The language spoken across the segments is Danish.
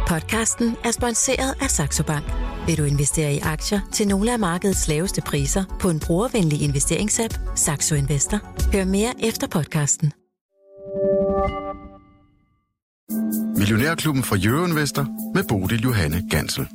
Podcasten er sponsoreret af Saxo Bank. Vil du investere i aktier til nogle af markedets laveste priser på en brugervenlig investeringsapp, Saxo Investor? Hør mere efter podcasten. Millionærklubben fra Euroinvestor med Bodil Johanne Gansel.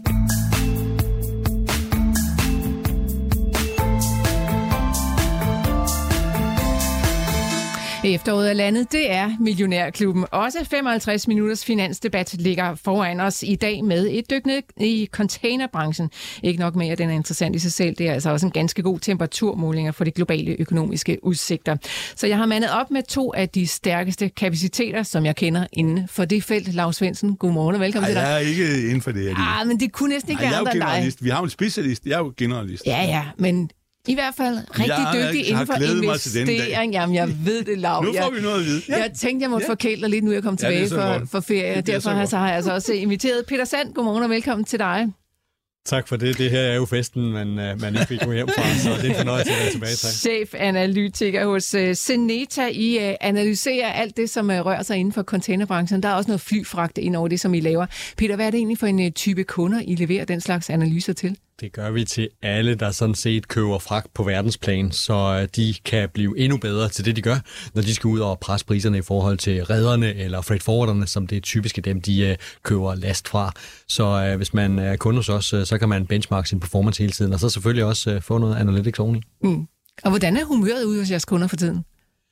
Efteråret er landet, det er Millionærklubben. Også 55 minutters finansdebat ligger foran os i dag med et dyk ned i containerbranchen. Ikke nok med, at den er interessant i sig selv. Det er altså også en ganske god temperaturmålinger for de globale økonomiske udsigter. Så jeg har mandet op med 2 af de stærkeste kapaciteter, som jeg kender inden for det felt. Lars Svendsen, godmorgen og velkommen til dig. Jeg er ikke inden for det. Men det kunne næsten ikke være andre end dig. Vi har jo en specialist. Jeg er jo generalist. Ja, men i hvert fald rigtig dygtig inden for investering. Jamen, jeg ved det, Lav. Nu får vi noget at vide. Ja. Jeg tænkte, jeg måtte forkæle dig lidt, nu jeg kom tilbage for ferie. Derfor har jeg altså også inviteret Peter Sand. Godmorgen og velkommen til dig. Tak for det. Det her er jo festen, man ikke fik gå hjem fra, så det er en fornøjelse at være tilbage til. Chefanalytiker hos Zeneta. I analyserer alt det, som rører sig inden for containerbranchen. Der er også noget flyfragt ind over det, som I laver. Peter, hvad er det egentlig for en type kunder, I leverer den slags analyser til? Det gør vi til alle, der sådan set køber fragt på verdensplan, så de kan blive endnu bedre til det, de gør, når de skal ud og presse priserne i forhold til rederne eller freight forwarderne, som det er typisk dem, de køber last fra. Så hvis man er kunde hos os, så kan man benchmarke sin performance hele tiden, og så selvfølgelig også få noget analytics oveni. Og hvordan er humøret ude hos jeres kunder for tiden?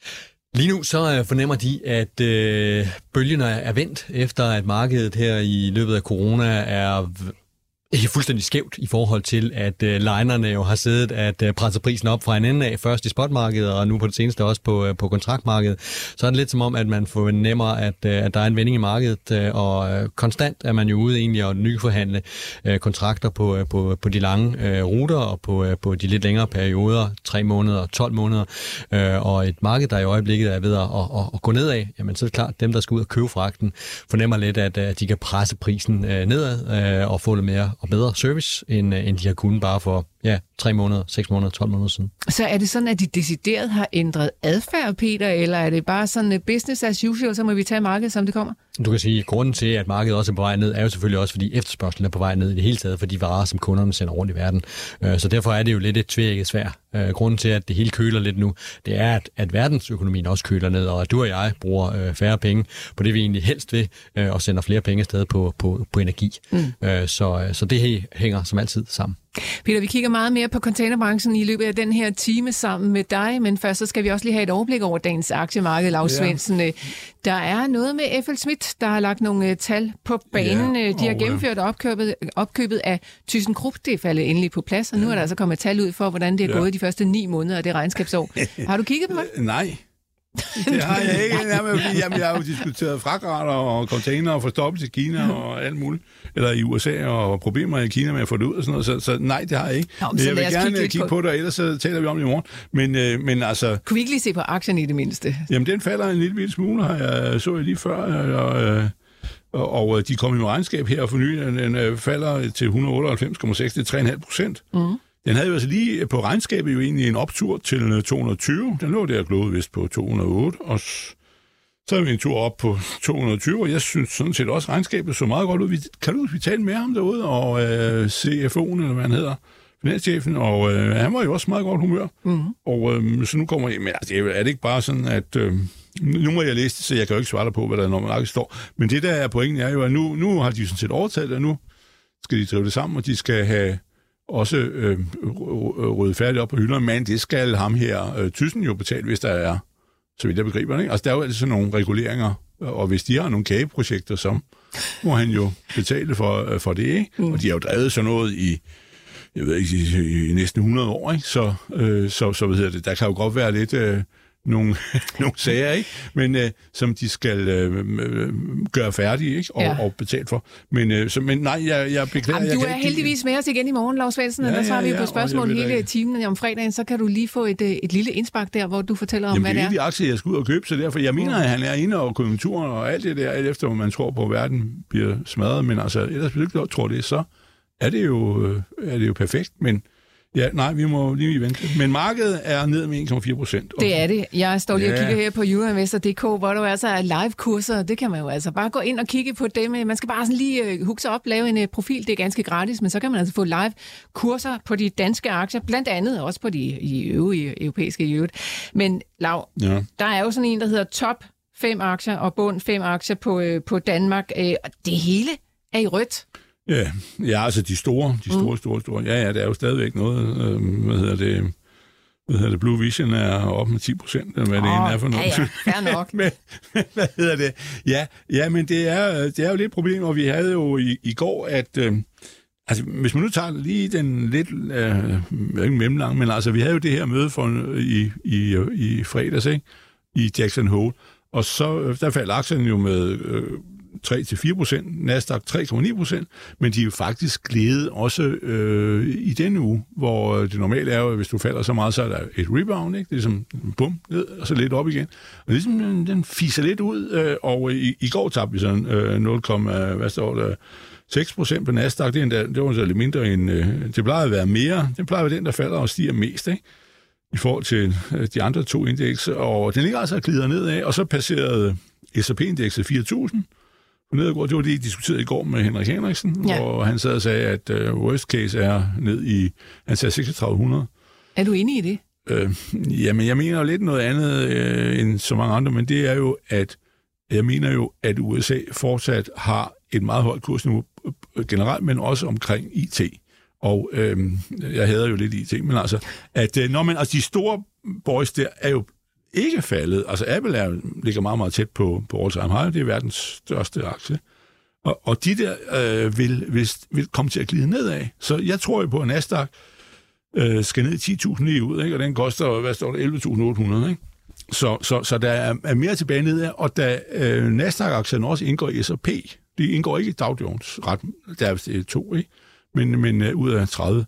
Lige nu så fornemmer de, at bølgerne er vendt, efter at markedet her i løbet af corona er ikke fuldstændig skævt i forhold til, at linerne jo har siddet at presse prisen op fra en ende af, først i spotmarkedet og nu på det seneste også på kontraktmarkedet. Så er det lidt som om, at man fornemmer, at der er en vending i markedet, og konstant er man jo ude egentlig at nyforhandle kontrakter på de lange ruter og på de lidt længere perioder, 3 måneder, 12 måneder, og et marked, der i øjeblikket er ved at gå nedad, jamen så er det klart, at dem, der skal ud og købe fragten, fornemmer lidt, at de kan presse prisen nedad og få lidt mere og bedre service, end de har kunnet bare for 3 måneder, 6 måneder, 12 måneder siden. Så er det sådan, at de decideret har ændret adfærd, Peter, eller er det bare sådan business as usual, så må vi tage markedet, som det kommer? Du kan sige, at grunden til, at markedet også er på vej ned, er jo selvfølgelig også, fordi efterspørgselen er på vej ned i det hele taget, for de varer, som kunderne sender rundt i verden. Så derfor er det jo lidt et tvækket sværd. Grunden til, at det hele køler lidt nu, det er, at verdensøkonomien også køler ned, og at du og jeg bruger færre penge på det, vi egentlig helst vil, og sender flere penge afsted på energi. Så det hænger som altid sammen. Peter, vi kigger meget mere på containerbranchen i løbet af den her time sammen med dig, men først så skal vi også lige have et overblik over dagens aktiemarked, Lars Svendsen. Der er noget med FLSmidth, der har lagt nogle tal på banen. De har gennemført opkøbet af ThyssenKrupp. Det er faldet endelig på plads, og nu er der altså kommet tal ud for, hvordan det er gået de første 9 måneder af det regnskabsår. Har du kigget på det? Nej. Det har jeg ikke. Jamen, jeg har jo diskuteret fragtrater og container og forstoppelse i Kina og alt muligt. Eller i USA og problemer i Kina med at få det ud og sådan noget. Så nej, det har jeg ikke. Men jeg vil gerne kigge på det, og ellers så taler vi om det i morgen. Men altså... Kunne vi ikke lige se på aktien i det mindste? Jamen, den falder en lille smule, så jeg lige før. Og de kom i regnskab her for nylig. Den falder til 198,6, det er 3,5%. Den havde jo altså lige på regnskabet jo egentlig en optur til 220. Den lå der glået vist på 208, og så er vi en tur op på 220, og jeg synes sådan set også, regnskabet så meget godt ud. Kan du tale med ham derude, og CFO'en, eller hvad han hedder, finanschefen, og han var jo også meget godt humør. Og så nu kommer jeg, men altså, er det ikke bare sådan, at... nu må jeg læse det, så jeg kan jo ikke svare dig på, hvad der normalt står. Men det der er pointen er jo, at nu har de sådan set overtaget det, og nu skal de drive det sammen, og de skal have også ryddet færdigt op på hylderne, men det skal ham her, Thyssen, jo betale, hvis der er, så vidt jeg begriber det, ikke? Altså, der er jo altid sådan nogle reguleringer, og hvis de har nogle kageprojekter, så må han jo betale for det, ikke? Og de har jo drevet sådan noget jeg ved ikke, i næsten 100 år, ikke? Så hvad hedder det, der kan jo godt være lidt... nogle sager, ikke? Men som de skal gøre færdige, ikke? Og betale for. Men nej, jeg beklager. Jamen, du er heldigvis med os igen i morgen, Lars Svendsen, og der så har vi jo på spørgsmål hele timen om fredagen, så kan du lige få et lille indspark der, hvor du fortæller om, hvad det er. Det er de aktier, jeg skal ud og købe, så derfor, jeg mener, at han er inde over konjunkturen og alt det der, alt efter, hvor man tror på, at verden bliver smadret, men altså, ellers hvis du ikke tror det, så er det jo perfekt, men Ja, nej, vi må lige vente. Men markedet er ned med 1,4%. Det er det. Jeg står lige og kigger her på euroinvestor.dk, hvor der altså er live-kurser. Det kan man jo altså bare gå ind og kigge på dem. Man skal bare sådan lige hooke sig op, lave en profil. Det er ganske gratis, men så kan man altså få live-kurser på de danske aktier, blandt andet også på de øvrige europæiske i øvrigt. Men Lau, der er jo sådan en, der hedder top 5 aktier og bund 5 aktier på Danmark. Og det hele er i rødt. Ja, altså de store. Ja, der er jo stadigvæk noget, hvad hedder det, Blue Vision er op med 10%, eller hvad det egentlig er for noget. Ja, fair nok. men hvad hedder det? Ja, men det er jo lidt et problem, og vi havde jo i går, at altså, hvis man nu tager lige den lidt, ikke mellemlang, men altså, vi havde jo det her møde i fredags, ikke? I Jackson Hole, og så der faldt aktien jo med 3-4%, Nasdaq 3,9%, men de er jo faktisk glædet også i denne uge, hvor det normalt er jo, hvis du falder så meget, så er der et rebound, ikke? Det er som bum, ned, og så lidt op igen. Og ligesom den fiser lidt ud, og i går tabte vi sådan 0,6% på Nasdaq. Det var så lidt mindre end, det plejer at være mere, det plejer at være den, der falder og stiger mest, ikke? I forhold til de andre 2 indekser, og den ligger altså og glider nedad, og så passerede S&P-indekset 4.000. Det var det, I diskuterede i går med Henrik Henriksen, hvor han sad og sagde, at worst case er ned i, han sagde 3600. Er du enig i det? Jamen, jeg mener jo lidt noget andet end så mange andre, men det er jo, at jeg mener jo, at USA fortsat har et meget højt kursniveau generelt, men også omkring IT. Og jeg hader jo lidt IT, men altså, at altså, de store boys der er jo ikke faldet. Altså Apple ligger meget, meget tæt på all-time high. Det er verdens største aktie. Og de der vil komme til at glide nedad. Så jeg tror jo på, at Nasdaq skal ned i 10.000 lige ud, ikke? Og den koster, hvad står der, 11.800, ikke? Så der er mere tilbage nedad, og da Nasdaq-aktien også indgår i S&P, det indgår ikke i Dow Jones, der er 2, ikke? Men ud af 30.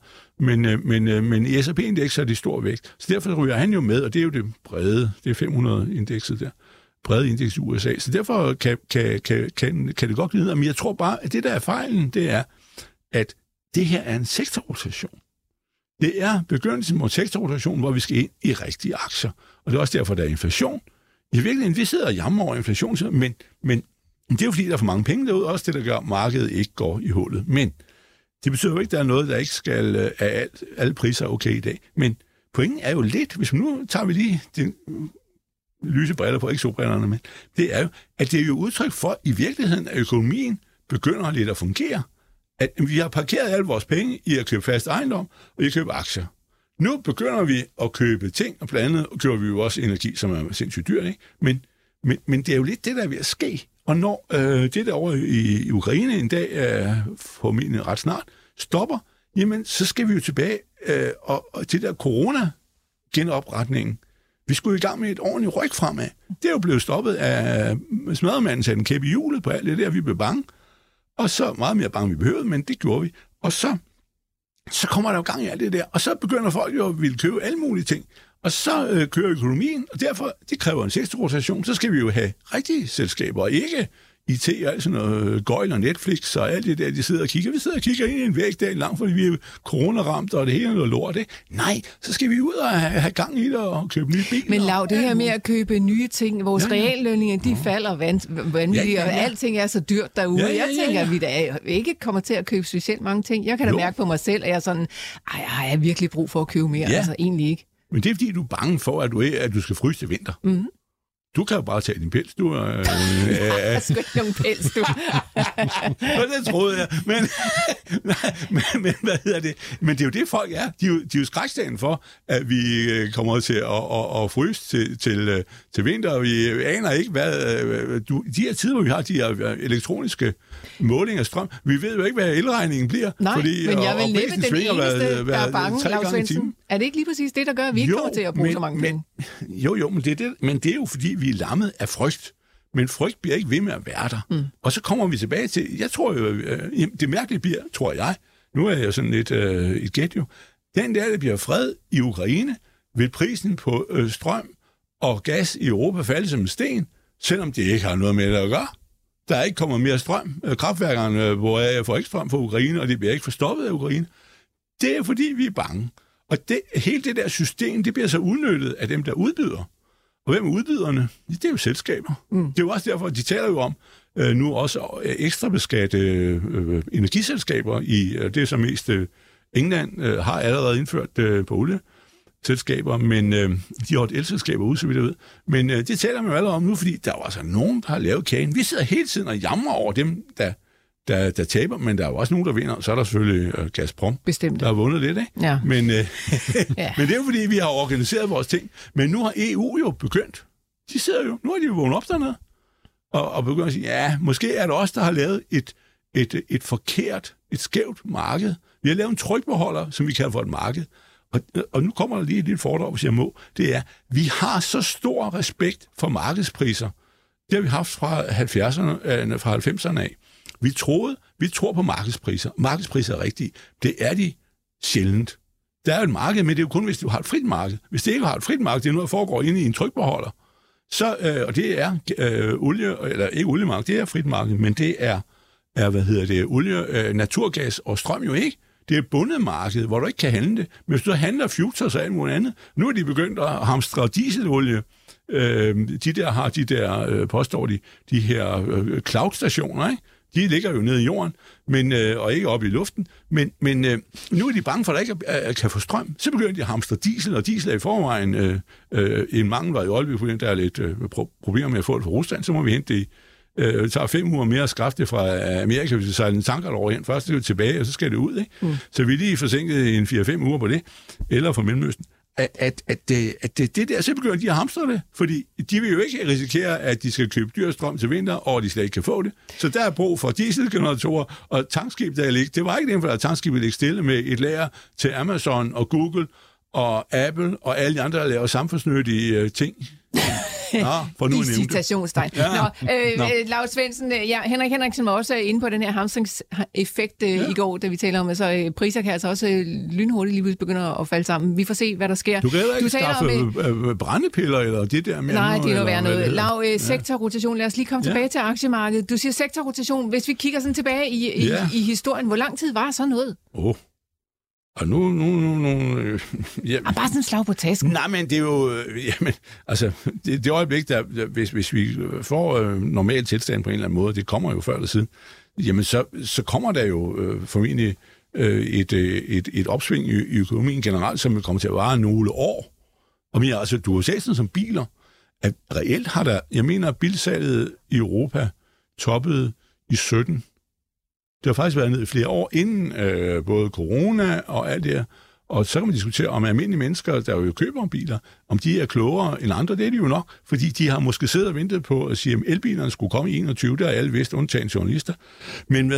Men i S&P-indeks er det stor vægt. Så derfor ryger han jo med, og det er jo det brede, det er 500-indekset der, brede indeks i USA. Så derfor kan det godt glide ned. Men jeg tror bare, at det der er fejlen, det er, at det her er en sektorrotation. Det er begyndelsen mod sektorrotation, hvor vi skal ind i rigtige aktier. Og det er også derfor, der er inflation. I virkeligheden, vi sidder og jammer over inflation, men det er jo fordi, der er for mange penge derude, også det, der gør, at markedet ikke går i hullet. Men det betyder jo ikke, at der er noget, der ikke skal af alle priser okay i dag. Men pointen er jo lidt, hvis nu tager vi lige de lyse briller på, ikke solbrillerne, men det er jo, at det er jo udtryk for, i virkeligheden, at økonomien begynder lidt at fungere. At vi har parkeret alle vores penge i at købe fast ejendom, og i at købe aktier. Nu begynder vi at købe ting, og blandt andet køber vi jo også energi, som er sindssygt dyrt, ikke? Men det er jo lidt det, der er ved at ske. Og når det der over i Ukraine en dag, formentlig ret snart, stopper, jamen så skal vi jo tilbage og til der corona-genopretningen. Vi skulle i gang med et ordentligt ryg fremad. Det er jo blevet stoppet af smadremanden, satte en kæppe i hjulet på alt det der, vi blev bange. Og så meget mere bange, vi behøvede, men det gjorde vi. Og så kommer der jo gang i alt det der, og så begynder folk jo at ville købe alle mulige ting. Og så kører økonomien, og derfor, det kræver en sektorrotation, så skal vi jo have rigtige selskaber, og ikke IT og alt sådan noget Gøjl og Netflix og alt det der, de sidder og kigger. Vi sidder og kigger ind i en væg der langt, fordi vi er coronaramt, og det hele er noget lort, ikke? Nej, så skal vi ud og have gang i det og købe nye biler. Men Lau, det her med at købe nye ting, vores reallønninger, de falder vanvittigt, og alting er så dyrt derude. Jeg tænker, at vi da ikke kommer til at købe specielt mange ting. Jeg kan da mærke på mig selv, at jeg er sådan, har jeg virkelig brug for at købe mere? Ja. Altså egentlig ikke. Men det er fordi, du er bange for, at du skal fryse til vinter. Mm. Du kan jo bare tage din pels, du. Jeg skal ikke nogen pels, du. Det troede jeg. Men hvad hedder det? Men det er jo det, folk er. De er jo skrækstagen for, at vi kommer til at fryse til vinter, og vi aner ikke, hvad... de her tider, hvor vi har de her elektroniske målinger af strøm, vi ved jo ikke, hvad elregningen bliver. Nej, fordi, men jeg vil næppe den eneste, der er bange, Lau Svendsen. Er det ikke lige præcis det, der gør, at vi ikke kommer til at bruge så mange penge? Jo, men det er jo fordi, vi er lammet af frygt. Men frygt bliver ikke ved med at være der. Mm. Og så kommer vi tilbage til, jeg tror jo, det mærkelige bliver, tror jeg, nu er jeg sådan lidt et gæt jo, den der bliver fred i Ukraine, vil prisen på strøm og gas i Europa falde som en sten, selvom det ikke har noget med det at gøre. Der er ikke kommet mere strøm. Kraftværkerne, hvor jeg får ikke strøm fra Ukraine, og det bliver ikke forstoppet af Ukraine. Det er fordi, vi er bange. Og hele det der system, det bliver så udnyttet af dem, der udbyder. Og hvem er udbyderne? Det er jo selskaber. Det er jo også derfor, de taler jo om nu også ekstra beskatte energiselskaber i det, som mest England har allerede indført på olieselskaber, men de har et elselskaber ude, så vidt jeg ved. Men det taler man jo allerede om nu, fordi der er jo altså nogen, der har lavet kagen. Vi sidder hele tiden og jammer over dem, der taber, men der er jo også nogen, der vinder. Så er der selvfølgelig Gazprom, bestemt, der har vundet lidt, ikke? Ja. Men, men det er jo fordi, vi har organiseret vores ting. Men nu har EU jo begyndt. De sidder jo, nu har de jo vågnet op dernede, og begyndt at sige, ja, måske er det os, der har lavet et forkert, et skævt marked. Vi har lavet en trykbeholder, som vi kalder for et marked. Og nu kommer der lige et lille foredrag, hvis jeg må. Det er, vi har så stor respekt for markedspriser. Det har vi haft fra 90'erne af. Vi tror på markedspriser. Markedspriser er rigtige. Det er de sjældent. Der er jo et marked, men det er jo kun, hvis du har et frit marked. Hvis det ikke har et frit marked, det er noget, der foregår inde i en trykbeholder. Så, og det er olie, eller ikke oliemarked, det er frit marked, men det er olie, naturgas og strøm jo ikke. Det er et bundet marked, hvor du ikke kan handle det. Men hvis du handler futures og alt muligt andet, nu er de begyndt at hamstre dieselolie. Påstår de her cloud-stationer, ikke? De ligger jo nede i jorden, og ikke oppe i luften. Men nu er de bange for, at der ikke kan få strøm. Så begynder de at hamstre diesel, og diesel er i forvejen en mangel, var i Aalborg, fordi der er lidt problemer med at få det fra Rusland. Så må vi hente det det tager 5 uger mere at skaffe det fra Amerika, hvis vi sejler en tanker over hen. Først er det tilbage, og så skal det ud, ikke? Så vi er lige forsinket en 4-5 uger på det, eller fra Mellemøsten. Det der, så begynder de at hamstre det, fordi de vil jo ikke risikere, at de skal købe dyr strøm til vinter, og de slet ikke kan få det. Så der er brug for dieselgeneratorer og tankskib, der ligger. Det var ikke den, for at tankskibet ligger stille med et lager til Amazon og Google og Apple og alle de andre, der laver samfundsnyttige ting. For nu i citationstegn. Laura Svendsen, Henrik Henriksen var også inde på den her hamstringseffekt i går, da vi taler om, at priser kan altså også lynhurtigt lige begynde at falde sammen. Vi får se, hvad der sker. Du kan ikke skaffe brændepiller eller det der med. Nej, det er være noget. Laura, sektorrotation. Lad os lige komme tilbage til aktiemarkedet. Du siger sektorrotation. Hvis vi kigger sådan tilbage i historien, hvor lang tid var så noget? Og nu bare sådan en slag på tasken. Nej, men det er jo... Jamen, altså, det øjeblik, der, hvis vi får normal tilstand på en eller anden måde, det kommer jo før eller siden, jamen så kommer der jo formentlig et opsving i økonomien generelt, som vil komme til at vare nogle år. Og men altså, du har set sådan som biler, at reelt har der... Jeg mener, at bilsalget i Europa toppede i 17. Det har faktisk været ned i flere år inden både corona og alt det her. Og så kan man diskutere, om almindelige mennesker, der jo køber biler, om de er klogere end andre. Det er de jo nok, fordi de har måske siddet og ventet på at sige, at elbilerne skulle komme i 21. Der er alle vist undtagen journalister. Men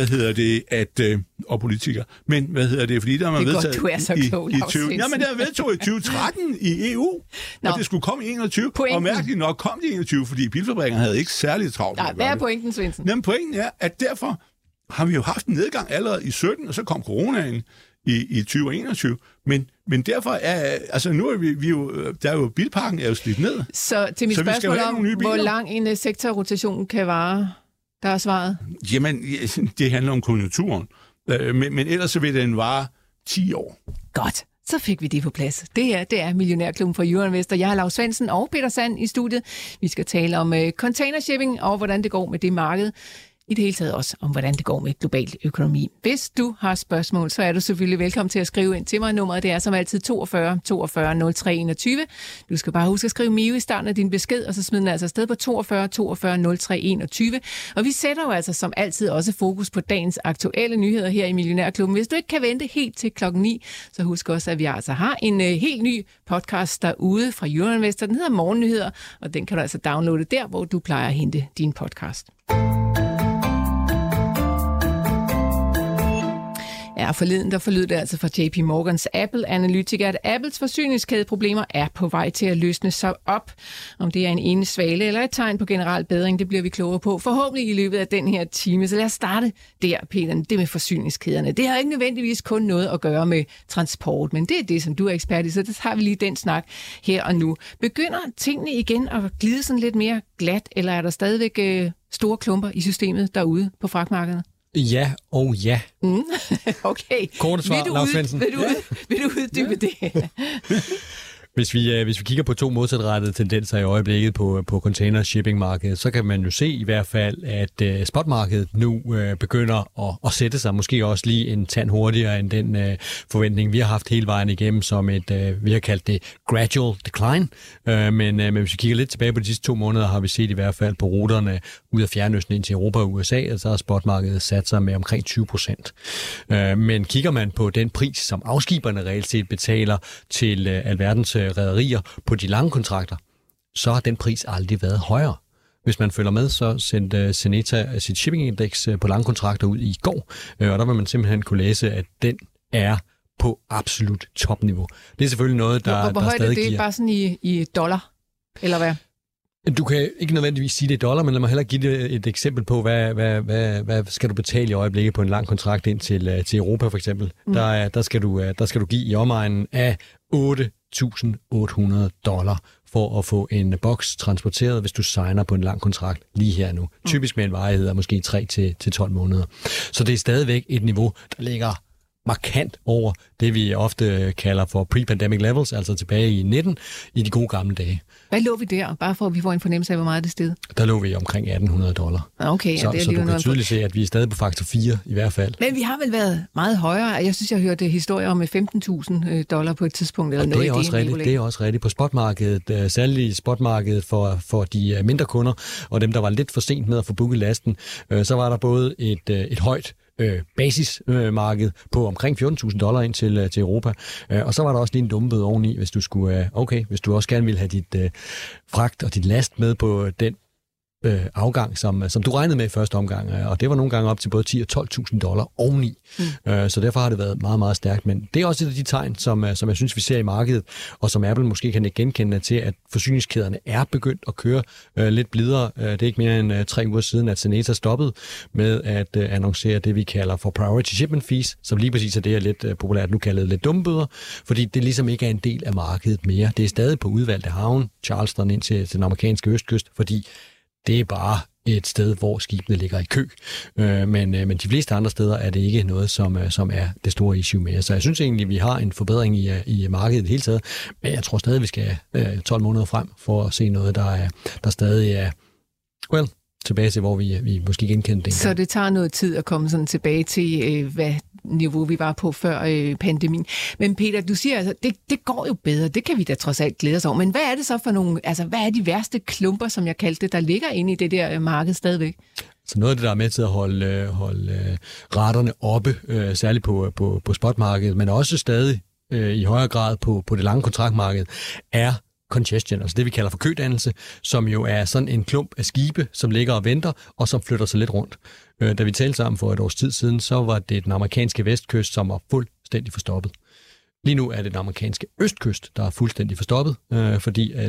og politikere. Men fordi der var vedtaget du er så klog, i 20. Ja, men der er vedtaget i 2013 i EU, og det skulle komme i 21. Pointen. Og mærkeligt nok kom det i 21, fordi bilfabrikkerne havde ikke særligt travlt. Nej, hvad er pointen, Svendsen? Jamen, pointen er, at derfor har vi jo haft en nedgang allerede i 17, og så kom coronaen i 2021. Men derfor er, altså nu er vi jo, der er jo bilparken er jo slidt ned. Så til mit spørgsmål om, hvor lang en sektorrotation kan vare, der er svaret? Jamen, det handler om konjunkturen. Men ellers så vil den vare 10 år. Godt. Så fik vi det på plads. Det er Millionærklubben fra Euroinvestor. Jeg har Laura Svendsen og Peter Sand i studiet. Vi skal tale om containershipping og hvordan det går med det marked. I det hele taget også om, hvordan det går med global økonomi. Hvis du har spørgsmål, så er du selvfølgelig velkommen til at skrive ind til mig. Nummeret det er som altid 42 42 03 21. Du skal bare huske at skrive Mio i starten af din besked, og så smid den altså afsted på 42 42 03 21. Og vi sætter jo altså som altid også fokus på dagens aktuelle nyheder her i Millionærklubben. Hvis du ikke kan vente helt til 9:00, så husk også, at vi altså har en helt ny podcast derude fra Euroinvestor. Den hedder Morgennyheder, og den kan du altså downloade der, hvor du plejer at hente din podcast. Ja, forleden der forlød det altså fra JP Morgans Apple-analytiker, at Apples forsyningskædeproblemer er på vej til at løsne sig op. Om det er en ene svale eller et tegn på generel bedring, det bliver vi klogere på forhåbentlig i løbet af den her time. Så lad os starte der, Peter, det med forsyningskæderne. Det har ikke nødvendigvis kun noget at gøre med transport, men det er det, som du er ekspert i, så det har vi lige den snak her og nu. Begynder tingene igen at glide sådan lidt mere glat, eller er der stadigvæk store klumper i systemet derude på fragtmarkedet? Ja og ja. Okay. Korte svar, Lars Svendsen. Vil du uddybe det? Hvis vi kigger på to modsatrettede tendenser i øjeblikket på container shipping-markedet, så kan man jo se i hvert fald, at spotmarkedet nu begynder at sætte sig, måske også lige en tand hurtigere end den forventning, vi har haft hele vejen igennem, som vi har kaldt det gradual decline. Men hvis vi kigger lidt tilbage på de sidste 2 måneder, har vi set i hvert fald på ruterne ud af Fjernøsten ind til Europa og USA, og så har spotmarkedet sat sig med omkring 20%. Men kigger man på den pris, som afskiberne reelt set betaler til alverdens rederier på de lange kontrakter, så har den pris aldrig været højere. Hvis man følger med, så sendte Xeneta sit shipping-index på lange kontrakter ud i går, og der vil man simpelthen kunne læse, at den er på absolut topniveau. Det er selvfølgelig noget, der hvor højt stadig er det? giver... Bare sådan i dollar, eller hvad? Du kan ikke nødvendigvis sige det i dollar, men lad mig heller give det et eksempel på, hvad skal du betale i øjeblikket på en lang kontrakt ind til Europa for eksempel. Der skal du give i omegnen af $8.800 for at få en boks transporteret, hvis du signer på en lang kontrakt lige her nu. Typisk med en varighed af måske 3 til 12 måneder. Så det er stadigvæk et niveau, der ligger markant over det, vi ofte kalder for pre-pandemic levels, altså tilbage i 19, i de gode gamle dage. Hvad lå vi der? Bare for at vi får en fornemmelse af, hvor meget det steg. Der lå vi omkring $1.800. Okay, så du kan tydeligt se, at vi er stadig på faktor 4 i hvert fald. Men vi har vel været meget højere. Jeg synes, jeg hørte historier om $15.000 på et tidspunkt. Eller det er også rigtigt. Det er også rigtigt. På spotmarkedet, særligt spotmarkedet for de mindre kunder, og dem, der var lidt for sent med at få booket lasten, så var der både et højt basismarked på omkring $14.000 ind til Europa. Og så var der også lige en dummebøde oveni, hvis du skulle, hvis du også gerne ville have dit fragt og dit last med på den afgang, som du regnede med i første omgang, og det var nogle gange op til både $10.000 og $12.000 oveni. Så derfor har det været meget, meget stærkt. Men det er også et af de tegn, som jeg synes, vi ser i markedet, og som Apple måske kan genkende til, at forsyningskæderne er begyndt at køre lidt blidere. Det er ikke mere end 3 uger siden, at Xeneta stoppede med at annoncere det, vi kalder for priority shipment fees, som lige præcis er det, jeg lidt populært nu kaldet lidt dummebøder, fordi det ligesom ikke er en del af markedet mere. Det er stadig på udvalgte havne, Charleston ind til den amerikanske østkyst, fordi det er bare et sted, hvor skibene ligger i kø. Men de fleste andre steder er det ikke noget, som er det store issue mere. Så jeg synes egentlig, vi har en forbedring i markedet i det hele taget. Men jeg tror stadig, vi skal 12 måneder frem for at se noget, der stadig er tilbage til, hvor vi måske genkendte det. Så det tager noget tid at komme sådan tilbage til, hvad niveau vi var på før pandemien. Men Peter, du siger altså, det går jo bedre. Det kan vi da trods alt glæde os over. Men hvad er det så for nogle, altså hvad er de værste klumper, som jeg kaldte det, der ligger inde i det der marked stadigvæk? Så noget af det, der er med til at holde raterne oppe, særligt på spotmarkedet, men også stadig i højere grad på det lange kontraktmarked, er congestion, altså det vi kalder for kødannelse, som jo er sådan en klump af skibe, som ligger og venter, og som flytter sig lidt rundt. Da vi talte sammen for et års tid siden, så var det den amerikanske vestkyst, som var fuldstændig forstoppet. Lige nu er det den amerikanske østkyst, der er fuldstændig forstoppet, fordi at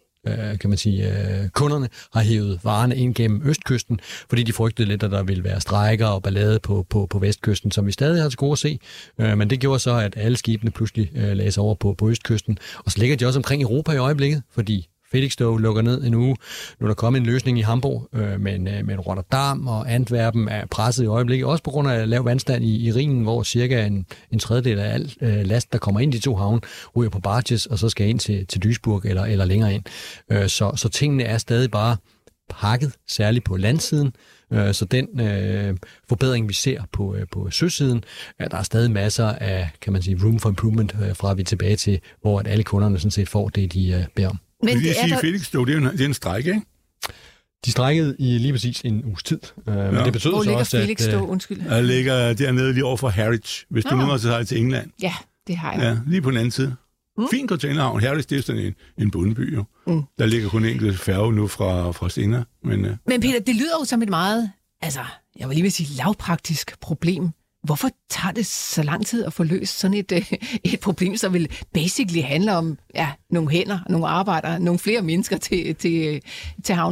kunderne har hævet varerne ind gennem østkysten, fordi de frygtede lidt, at der ville være strejker og ballade på vestkysten, som vi stadig har til gode at se. Men det gjorde så, at alle skibene pludselig lagde sig over på østkysten. Og så ligger de også omkring Europa i øjeblikket, fordi Felixstowe lukker ned en uge. Nu er der kommet en løsning i Hamburg, men Rotterdam og Antwerpen er presset i øjeblikket, også på grund af lav vandstand i Rhinen, hvor cirka en tredjedel af al last, der kommer ind i de 2 havne, ryger på barges, og så skal ind til Duisburg eller længere ind. Så tingene er stadig bare pakket, særligt på landsiden. Så den forbedring, vi ser på søsiden, der er stadig masser af, kan man sige, room for improvement, fra vi er tilbage til, hvor at alle kunderne sådan set får det, de beder om. Men det er Felixstowe, det er en strejke, ikke? De strejkede i lige præcis en uges tid. Men det betød hvor så ligger også, Felixstowe? Undskyld. Jeg ligger dernede lige over for Harwich, hvis du nu har taget til England. Ja, det har jeg. Ja, lige på den anden side. Fin containerhavn. Harwich, det er sådan en bundby, jo. Der ligger kun en enkelt færge nu fra Stena. Men Peter, det lyder jo som et meget, jeg vil lige vil sige, lavpraktisk problem. Hvorfor tager det så lang tid at få løst sådan et problem, som vil basically handle om nogle hænder, nogle arbejdere, nogle flere mennesker til havnene?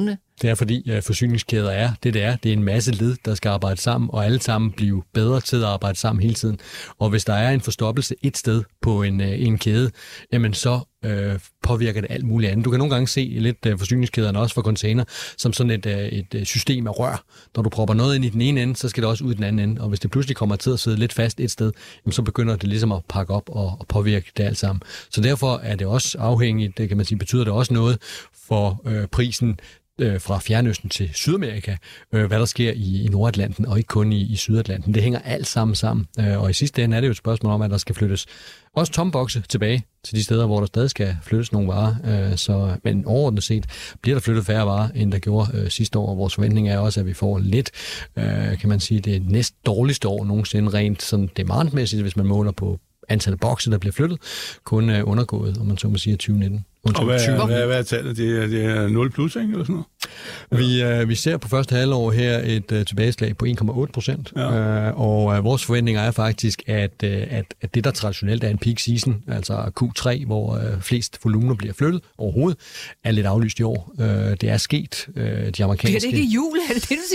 Det er fordi forsyningskæder er det er. Det er en masse led, der skal arbejde sammen, og alle sammen blive bedre til at arbejde sammen hele tiden. Og hvis der er en forstoppelse et sted på en kæde, jamen så påvirker det alt muligt andet. Du kan nogle gange se lidt forsyningskæderne også for container som sådan et system af rør. Når du propper noget ind i den ene ende, så skal det også ud i den anden ende. Og hvis det pludselig kommer til at sidde lidt fast et sted, jamen så begynder det ligesom at pakke op og påvirke det alt sammen. Så derfor er det også afhængigt, det kan man sige, betyder det også noget for prisen fra Fjernøsten til Sydamerika, hvad der sker i Nordatlanten, og ikke kun i Sydatlanten. Det hænger alt sammen. Og i sidste ende er det jo et spørgsmål om, at der skal flyttes også tomme bokse tilbage til de steder, hvor der stadig skal flyttes nogle varer. Men overordnet set bliver der flyttet færre varer, end der gjorde sidste år. Og vores forventning er også, at vi får lidt, kan man sige, det næst dårligste år nogensinde rent sådan demandmæssigt, hvis man måler på antallet af bokse, der bliver flyttet, kun undergået, om man så må sige, 2019. Og hvad er tallet? Det er 0 plus, ikke? Eller sådan noget? Vi ser på første halvår her et tilbageslag på 1,8%, og vores forventninger er faktisk, at det, der traditionelt er en peak season, altså Q3, hvor flest volumener bliver flyttet overhovedet, er lidt aflyst i år. Det er sket. De amerikanske... Bliver det ikke jul? Er det det, du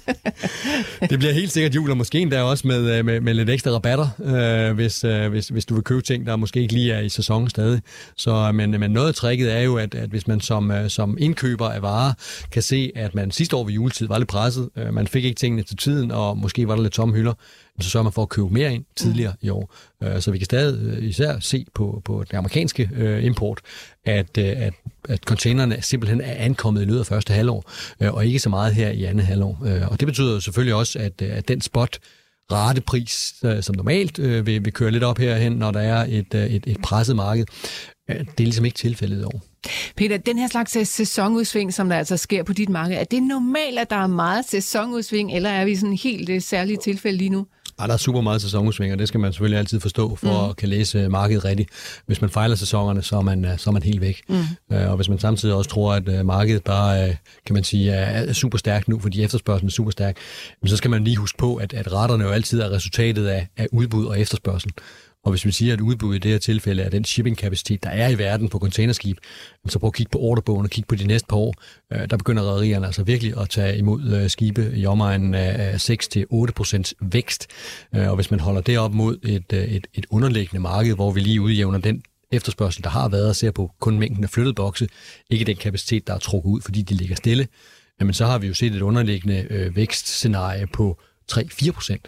siger? Det bliver helt sikkert jul, og måske endda også med lidt ekstra rabatter, hvis du vil købe ting, der måske ikke lige er i sæsonen stadig. Så, men noget tricket er jo, at hvis man som indkøber af varer kan se, at man sidste år ved juletid var lidt presset, man fik ikke tingene til tiden, og måske var der lidt tomme hylder, så sørger man for at købe mere ind tidligere i år. Så vi kan stadig især se på den amerikanske import, at containerne simpelthen er ankommet i løbet af første halvår, og ikke så meget her i andet halvår. Og det betyder selvfølgelig også, at den spot ratepris, som normalt vil køre lidt op herhen, når der er et presset marked, det er ligesom ikke tilfældet i år. Peter, den her slags sæsonudsving, som der altså sker på dit marked, er det normalt, at der er meget sæsonudsving, eller er vi sådan en helt særligt tilfælde lige nu? Der er super meget sæsonudsving, og det skal man selvfølgelig altid forstå, for at kan læse markedet rigtigt. Hvis man fejler sæsonerne, så er man helt væk. Og hvis man samtidig også tror, at markedet bare, kan man sige, er super stærkt nu, fordi efterspørgselen er super stærk, så skal man lige huske på, at raterne jo altid er resultatet af udbud og efterspørgsel. Og hvis vi siger, at udbuddet i det her tilfælde er den shippingkapacitet, der er i verden på containerskib, så prøv at kigge på orderbogen og kigge på de næste par år. Der begynder rederierne altså virkelig at tage imod skibe i omegnen af 6-8% vækst. Og hvis man holder det op mod et underliggende marked, hvor vi lige udjævner den efterspørgsel, der har været, og ser på kun mængden af flyttede bokse, ikke den kapacitet, der er trukket ud, fordi de ligger stille, jamen så har vi jo set et underliggende vækstscenarie på 3-4%.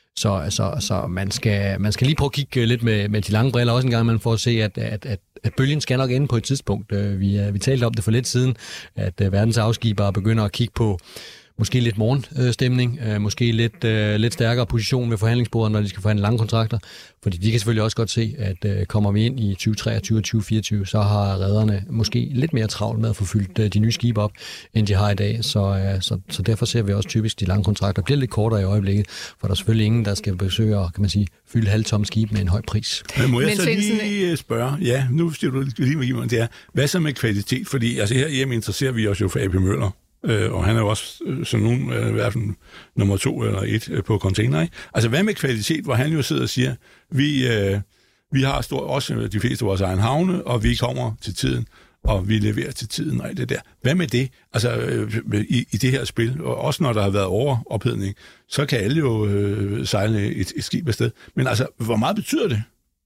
Så man skal lige prøve at kigge lidt med de lange briller også en gang, man får at se, at bølgen skal nok ende på et tidspunkt. Vi talte om det for lidt siden, at verdens afskibere begynder at kigge på måske lidt morgenstemning, måske lidt stærkere position ved forhandlingsbordet, når de skal forhandle lange kontrakter. Fordi de kan selvfølgelig også godt se, at kommer vi ind i 2023 og 2024, så har rederne måske lidt mere travlt med at få fyldt de nye skibe op, end de har i dag. Så derfor ser vi også typisk, de lange kontrakter bliver lidt kortere i øjeblikket, for der er selvfølgelig ingen, der skal besøge og, kan man sige, fylde halvtomme skibe med en høj pris. Men må jeg så lige spørge, ja, nu siger du lige med det er, hvad så med kvalitet? Fordi altså herhjemme interesserer vi os jo for A.P. Møller. Og han er jo også sådan nogen, i hvert fald nummer 2 eller 1 på container, ikke? Altså, hvad med kvalitet, hvor han jo sidder og siger, vi har også de fleste af vores egen havne, og vi kommer til tiden, og vi leverer til tiden, og alt det der. Hvad med det? Altså, i det her spil, og også når der har været overophedning, så kan alle jo sejle et skib afsted. Men altså, hvor meget betyder det?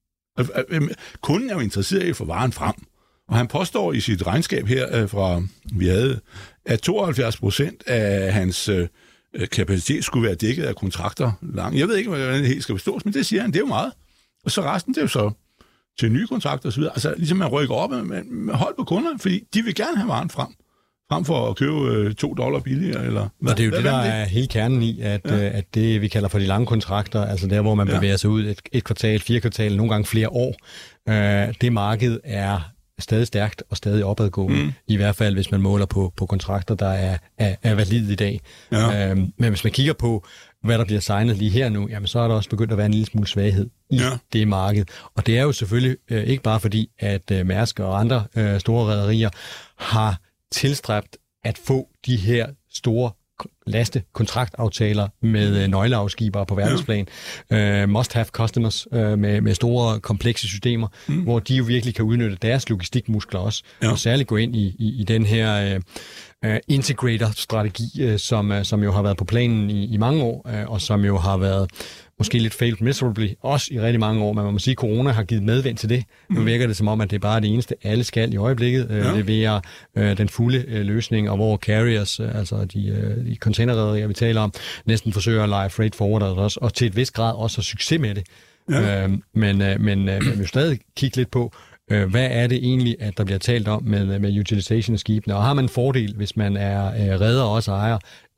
Kunden er jo interesseret i at få varen frem. Og han påstår i sit regnskab her fra, vi havde, at 72% af hans kapacitet skulle være dækket af kontrakter langt. Jeg ved ikke, hvordan det helt skal forstås, men det siger han, det er jo meget. Og så resten, det er jo så til nye kontrakter osv. Altså ligesom man rykker op med hold på kunder, fordi de vil gerne have varen frem for at købe $2 billigere. Eller hvad? Og det er jo det, der er hele kernen i, at det, vi kalder for de lange kontrakter, altså der, hvor man bevæger sig ud et kvartal, 4 kvartal, nogle gange flere år, det marked er stadig stærkt og stadig opadgående, i hvert fald hvis man måler på kontrakter, der er valide i dag. Ja. Men hvis man kigger på, hvad der bliver signet lige her nu, jamen så er der også begyndt at være en lille smule svaghed i det marked. Og det er jo selvfølgelig ikke bare fordi, at Mærsk og andre store rederier har tilstræbt at få de her store kontraktaftaler med nøgleafskibere på verdensplan, must-have customers med store, komplekse systemer, hvor de jo virkelig kan udnytte deres logistikmuskler også, og særligt gå ind i den her integrator-strategi, som jo har været på planen i mange år, og som jo har været måske lidt failed miserably, også i rigtig mange år, men man må sige, at corona har givet medvind til det. Nu virker det som om, at det er bare det eneste, alle skal i øjeblikket levere den fulde løsning, og hvor carriers, altså de containerrederier, vi taler om, næsten forsøger at lege freight forwarder også, og til et vis grad også har succes med det. Men vi vil stadig kigge lidt på, hvad er det egentlig, at der bliver talt om med utilization af skibene? Og har man en fordel, hvis man er redder og også ejer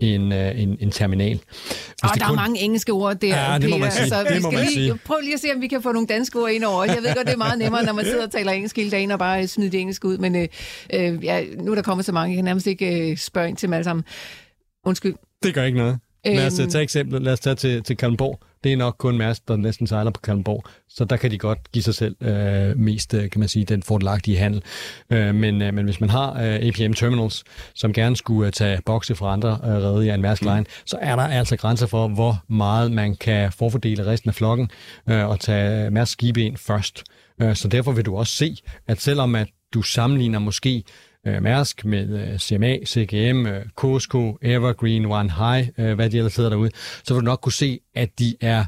en terminal? Og der er mange engelske ord der, ja, det må man sige. Altså, vi skal prøv lige at se, om vi kan få nogle danske ord ind over. Jeg ved godt, det er meget nemmere, når man sidder og taler engelsk hele dagen og bare smider det engelske ud. Men nu er der kommet så mange, jeg kan nærmest ikke spørge ind til dem alle sammen. Undskyld. Det gør ikke noget. Lad os tage eksemplet. Lad os tage til Kalundborg. Det er nok kun Mærsk, der næsten sejler på Kalundborg. Så der kan de godt give sig selv mest, kan man sige, den fordelagtige handel. Men hvis man har APM Terminals, som gerne skulle tage bokse fra andre rederier end Mærsk Line, så er der altså grænser for, hvor meget man kan forfordele resten af flokken og tage Mærsk skibe ind først. Så derfor vil du også se, at selvom at du sammenligner måske Mærsk med CMA, CGM, COSCO, Evergreen, One High, hvad de ellers hedder derude, så vil du nok kunne se, at de er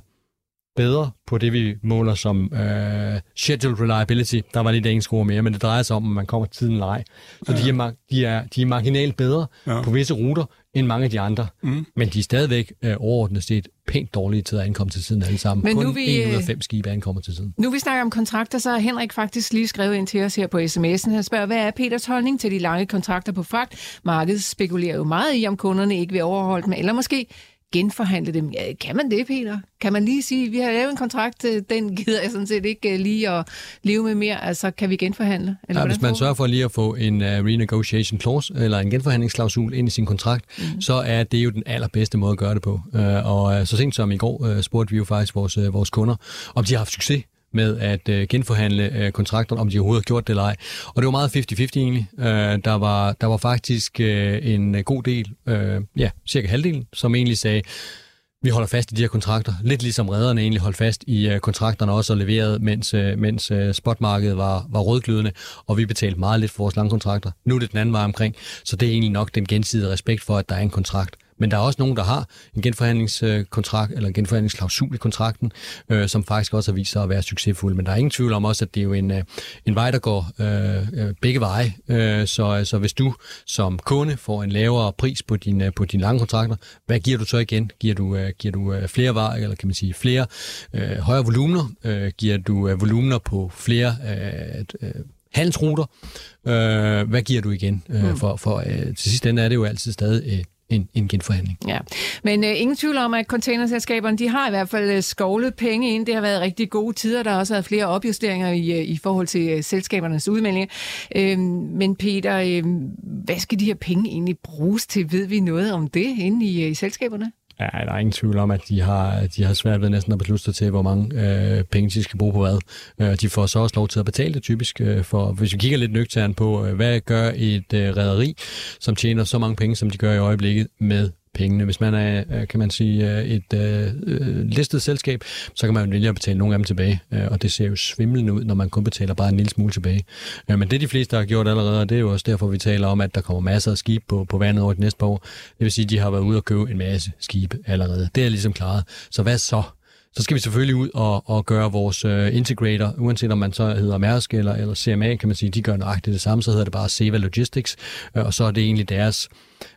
bedre på det, vi måler som schedule reliability. Der var lidt engelsk ord mere, men det drejer sig om, at man kommer tiden eller ej. Så de er marginalt bedre på visse ruter end mange af de andre, men de er stadigvæk overordnet set pænt dårlige til at ankomme til tiden alle sammen. Men kun 1 ud af 5 skibe ankommer til tiden. Nu vi snakker om kontrakter, så har Henrik faktisk lige skrevet ind til os her på sms'en. Han spørger, hvad er Peters holdning til de lange kontrakter på fragt? Markedet spekulerer jo meget i, om kunderne ikke vil overholde dem, eller måske genforhandle dem. Ja, kan man det, Peter? Kan man lige sige, vi har lavet en kontrakt, den gider jeg sådan set ikke lige at leve med mere, altså kan vi genforhandle? Eller hvis man sørger for lige at få en renegotiation clause, eller en genforhandlingsklausul ind i sin kontrakt, så er det jo den allerbedste måde at gøre det på. Og så sent som i går spurgte vi jo faktisk vores kunder, om de har haft succes med at genforhandle kontrakterne, om de overhovedet har gjort det eller ej. Og det var meget 50-50 egentlig. Der var faktisk en god del, cirka halvdelen, som egentlig sagde, vi holder fast i de her kontrakter. Lidt ligesom redderne egentlig holdt fast i kontrakterne også og leverede, mens spotmarkedet var rødglødende, og vi betalte meget lidt for vores lange kontrakter. Nu er det den anden vej omkring, så det er egentlig nok den gensidige respekt for, at der er en kontrakt. Men der er også nogen, der har en genforhandlingskontrakt eller en genforhandlingsklausul i kontrakten, som faktisk også har vist sig at være succesfuld. Men der er ingen tvivl om også, at det er jo en vej, der går begge veje. Så hvis du som kunde får en lavere pris på dine lange kontrakter, hvad giver du så igen? Giver du flere varer, eller kan man sige flere højere volumener? Giver du volumener på flere handelsruter? Hvad giver du igen? For til sidst ende er det jo altid stadig en genforhandling. Ja, men ingen tvivl om, at containerselskaberne, de har i hvert fald skovlet penge ind. Det har været rigtig gode tider. Der har også været flere opjusteringer i forhold til selskabernes udmeldinger. Men Peter, hvad skal de her penge egentlig bruges til? Ved vi noget om det inde i selskaberne? Ja, der er ingen tvivl om, at de har svært ved næsten at beslutte sig til, hvor mange penge de skal bruge på hvad. De får så også lov til at betale det typisk. For hvis vi kigger lidt nøgternt på, hvad gør et rederi, som tjener så mange penge, som de gør i øjeblikket med pengene. Hvis man er, kan man sige, et listet selskab, så kan man vælge at betale nogle af dem tilbage, og det ser jo svimlende ud, når man kun betaler bare en lille smule tilbage. Men det de fleste har gjort allerede, og det er jo også derfor, vi taler om, at der kommer masser af skibe på vandet over det næste par år. Det vil sige, at de har været ude og købe en masse skibe allerede. Det er ligesom klaret. Så hvad så? Så skal vi selvfølgelig ud og gøre vores integrator, uanset om man så hedder Mærsk eller CMA, kan man sige, de gør nøjagtigt det samme, så hedder det bare Seva Logistics, og så er det egentlig deres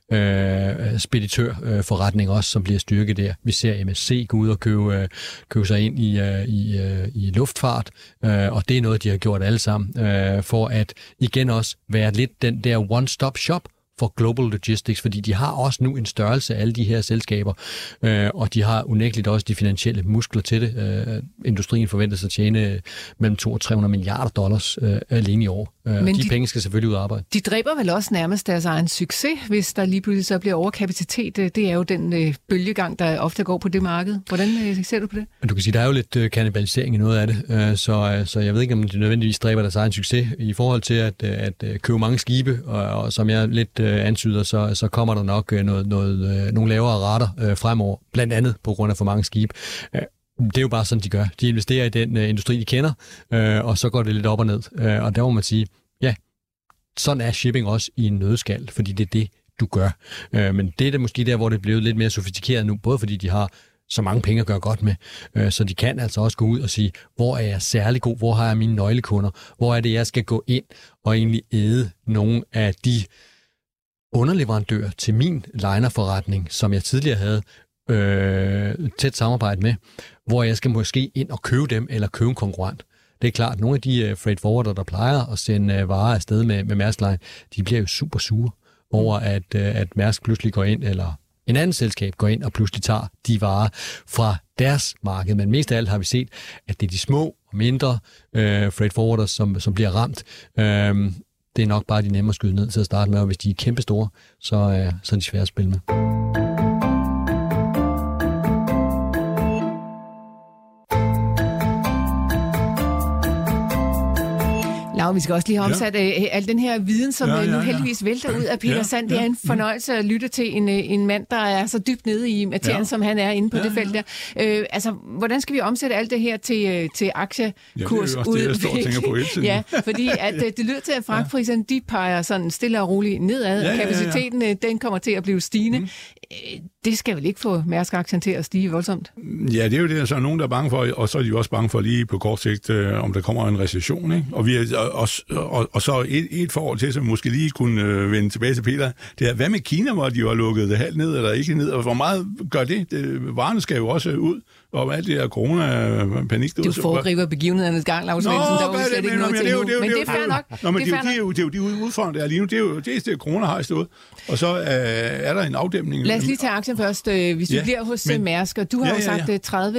speditørforretning også, som bliver styrket der. Vi ser MSC gå ud og købe sig ind i luftfart, og det er noget, de har gjort alle sammen, for at igen også være lidt den der one-stop shop for Global Logistics, fordi de har også nu en størrelse af alle de her selskaber, og de har unægteligt også de finansielle muskler til det. Industrien forventes at tjene mellem $200 og $300 milliarder alene i år. De penge skal selvfølgelig ud og arbejde. De dræber vel også nærmest deres egen succes, hvis der lige pludselig så bliver overkapacitet. Det er jo den bølgegang, der ofte går på det marked. Hvordan ser du på det? Du kan sige, der er jo lidt kannibalisering i noget af det, så jeg ved ikke, om de nødvendigvis dræber deres egen succes. I forhold til at købe mange skibe, og som jeg lidt antyder, så kommer der nok nogle lavere rater fremover, blandt andet på grund af for mange skibe. Det er jo bare sådan, de gør. De investerer i den industri, de kender, og så går det lidt op og ned. Og der må man sige, ja, sådan er shipping også i en nødskal, fordi det er det, du gør. Men det er det måske der, hvor det er blevet lidt mere sofistikeret nu, både fordi de har så mange penge at gøre godt med, så de kan altså også gå ud og sige, hvor er jeg særlig god, hvor har jeg mine nøglekunder, hvor er det, jeg skal gå ind og egentlig æde nogle af de underleverandører til min linerforretning, som jeg tidligere havde tæt samarbejde med, hvor jeg skal måske ind og købe dem, eller købe en konkurrent. Det er klart, at nogle af de freight forwarder, der plejer at sende varer afsted med Maersk Line, de bliver jo super sure over, at Maersk pludselig går ind, eller en anden selskab går ind og pludselig tager de varer fra deres marked. Men mest af alt har vi set, at det er de små og mindre freight forwarders, som bliver ramt. Det er nok bare de nemme at skyde ned til at starte med, og hvis de er kæmpestore, så er de svære at spille med. Vi skal også lige have omsat al den her viden, som nu heldigvis vælter ud af Peter Sand. Det er en fornøjelse at lytte til en mand, der er så dybt nede i materien, som han er inde på det felt der. Hvordan skal vi omsætte alt det her til aktiekurs? Det er jo også det, jeg står og tænker på hele tiden. Ja, fordi det lyder til, at fragtpriserne, de peger sådan stille og roligt nedad. Kapaciteten, den kommer til at blive stigende. Det skal vel ikke få Mærsk-aktien til at stige voldsomt? Ja, det er jo det, så er nogen, der er bange for, og så er de jo også bange for lige på kort sigt, om der kommer en recession, ikke? Og så et forhold til, som måske lige kunne vende tilbage til Peter, det er, hvad med Kina, hvor de jo har lukket det halvt ned, eller ikke ned, og hvor meget gør det? Varerne skal jo også ud, og alt det her corona-panik. Du foregriber begivenhedernes gang, Lars Svendsen, der er jo slet ikke noget til nu. Men det er fair nok. Nå, men det er jo de udfordringer, der er lige nu. Det er jo det, corona har stået. Og så er der en afdæmning. Lad os lige tage aktien først. Hvis vi bliver hos Mærsk, og du har jo sagt 30.000,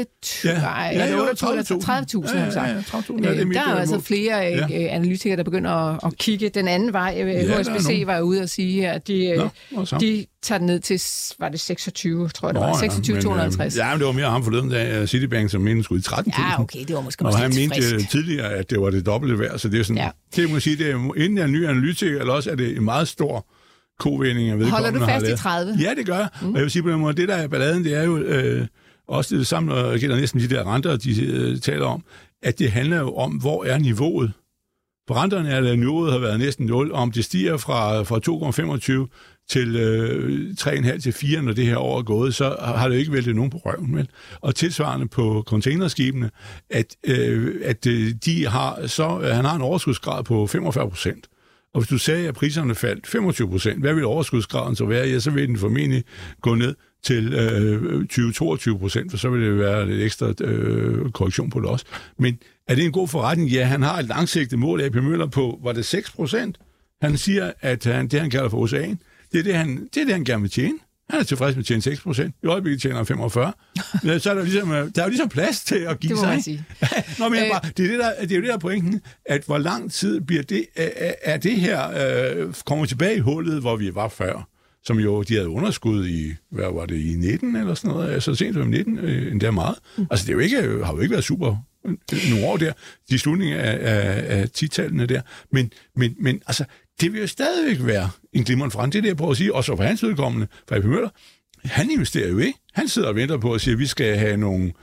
har du sagt. Der er altså flere analytikere, der begynder at kigge den anden vej. HSBC var ude og sige, at de tager den ned til, var det 26, tror jeg, det var 26,250. Ja, men det var mere ham forleden af Citibank, som mente skulle i 13.000. Ja, okay, det var måske og lidt han mente frisk. tidligere, at det var det dobbelte værd, så det er sådan, det må sige, det er enten en ny analytiker, eller også er det en meget stor kovending af vedkommende. Holder du fast i 30? Ja, det gør jeg. Og jeg vil sige på den måde, det der er balladen, det er jo også det samme, og det gælder næsten de der renter, de taler om, at det handler jo om, hvor er niveauet. For renterne er det, niveauet har været næsten 0, og om det stiger fra 2,25 til 3,5 til 4, når det her år er gået, så har det ikke væltet nogen på røven. Vel? Og tilsvarende på containerskibene, at de har han har en overskudsgrad på 45%. Og hvis du sagde, at priserne faldt 25%, hvad vil overskudsgraden så være? Ja, så vil den formentlig gå ned til 20-22%, for så vil det være lidt ekstra korrektion på det også. Men er det en god forretning? Ja, han har et langsigtet mål af AP Møller på, var det 6%? Han siger, at det han kalder for ocean, det er det, han gerne vil tjene. Han er tilfreds med at tjene 6%. I øjeblikket tjener han 45. Så er der er jo ligesom plads til at give sig. Sige. Nå, men det er jo det der pointen, at hvor lang tid bliver det her kommer tilbage i hullet, hvor vi var før. Som jo, de havde underskud i, hvad var det, i 19 eller sådan noget, så sent som 19, endda meget. Altså, det har jo ikke været super nogle år der, de slutninger af 10-tallene der, men altså, det vil jo stadigvæk være en glimrende forretning. Det er det, jeg prøver at sige, også for hans vedkommende, for AP Møller, han investerer jo ikke. Han sidder og venter på at sige, at vi skal have nogle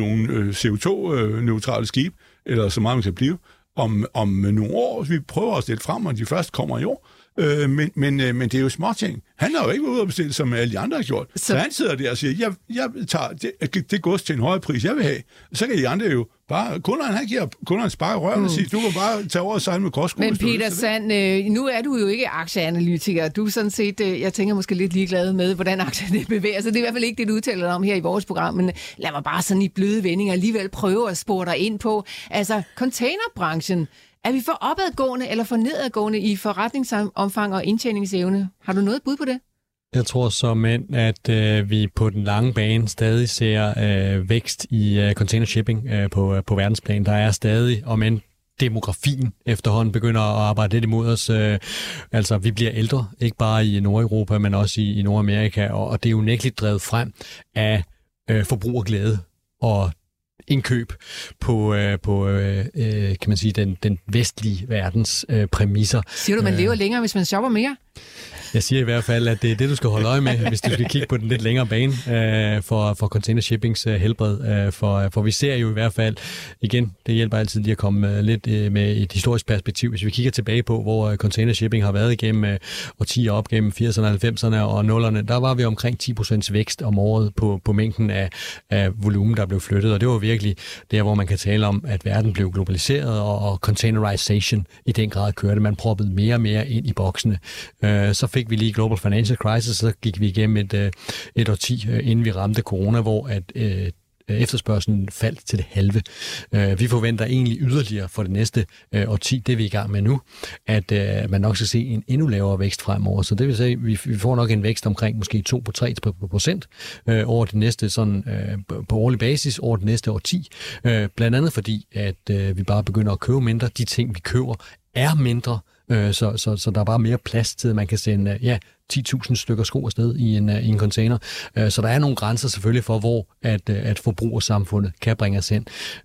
CO2-neutrale skib, eller så meget man kan blive, om nogle år. Vi prøver at stille frem, og de først kommer i år. Men det er jo småting. Han har jo ikke været ude og bestille, som alle de andre har gjort. Så han sidder der og siger, jeg tager det gods til en højere pris, jeg vil have. Så kan de andre jo bare, han giver kunderne sparker røven og siger, du kan bare tage over og sejle med gråsko. Men Peter Sand, nu er du jo ikke aktieanalytiker. Du er sådan set, jeg tænker måske lidt ligeglad med, hvordan aktierne bevæger sig. Det er i hvert fald ikke det, du udtaler om her i vores program, men lad mig bare sådan i bløde vendinger alligevel prøve at spore dig ind på. Altså, containerbranchen, er vi for opadgående eller for nedadgående i forretningsomfang og indtjeningsevne? Har du noget bud på det? Jeg tror såmænd, at vi på den lange bane stadig ser vækst i container shipping på verdensplan. Der er stadig, om end demografien efterhånden begynder at arbejde lidt imod os. Altså, vi bliver ældre, ikke bare i Nordeuropa, men også i Nordamerika, og det er jo unægteligt drevet frem af forbrugerglæde og indkøb på kan man sige, den vestlige verdens præmisser. Siger du, man lever længere, hvis man shopper mere? Jeg siger i hvert fald, at det er det, du skal holde øje med, hvis du skal kigge på den lidt længere bane for container shippings helbred. For vi ser jo i hvert fald, igen, det hjælper altid lige at komme lidt med et historisk perspektiv. Hvis vi kigger tilbage på, hvor container shipping har været igennem årtier op gennem 80'erne, 90'erne og 0'erne, der var vi omkring 10% vækst om året på mængden af volumen, der blev flyttet. Og det var virkelig der, hvor man kan tale om, at verden blev globaliseret, og containerization i den grad kørte. Man proppede mere og mere ind i boksene. Så fik vi lige Global Financial Crisis, så gik vi igennem et årti, inden vi ramte corona, hvor at efterspørgselen faldt til det halve. Vi forventer egentlig yderligere for det næste årti, det er vi i gang med nu, at man nok skal se en endnu lavere vækst fremover. Så det vil sige, at vi får nok en vækst omkring måske 2-3% over det næste, sådan på årlig basis, over det næste årti. Blandt andet fordi, at vi bare begynder at købe mindre. De ting, vi køber, er mindre, så der er bare mere plads til, at man kan sende 10.000 stykker sko afsted i en container. Så der er nogle grænser selvfølgelig for, hvor at forbrugersamfundet kan bringe os hen.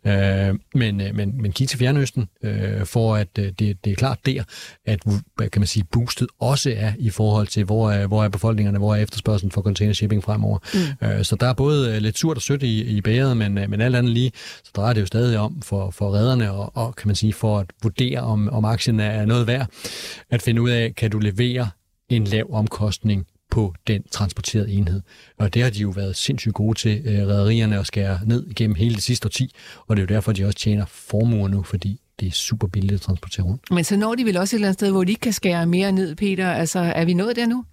Men kig til Fjernøsten, for at det er klart der, at kan man sige, boostet også er i forhold til, hvor er befolkningerne, hvor er efterspørgselen for container shipping fremover. Så der er både lidt surt og sødt i bæret, men alt andet lige, så drejer det jo stadig om for rederne og kan man sige, for at vurdere, om aktien er noget værd, at finde ud af, kan du levere en lav omkostning på den transporterede enhed. Og det har de jo været sindssygt gode til, rederierne, at skære ned igennem hele det sidste årti, og det er jo derfor, de også tjener formuer nu, fordi det er super billigt at transportere rundt. Men så når de vel også et eller andet sted, hvor de ikke kan skære mere ned, Peter? Altså, er vi nået der nu?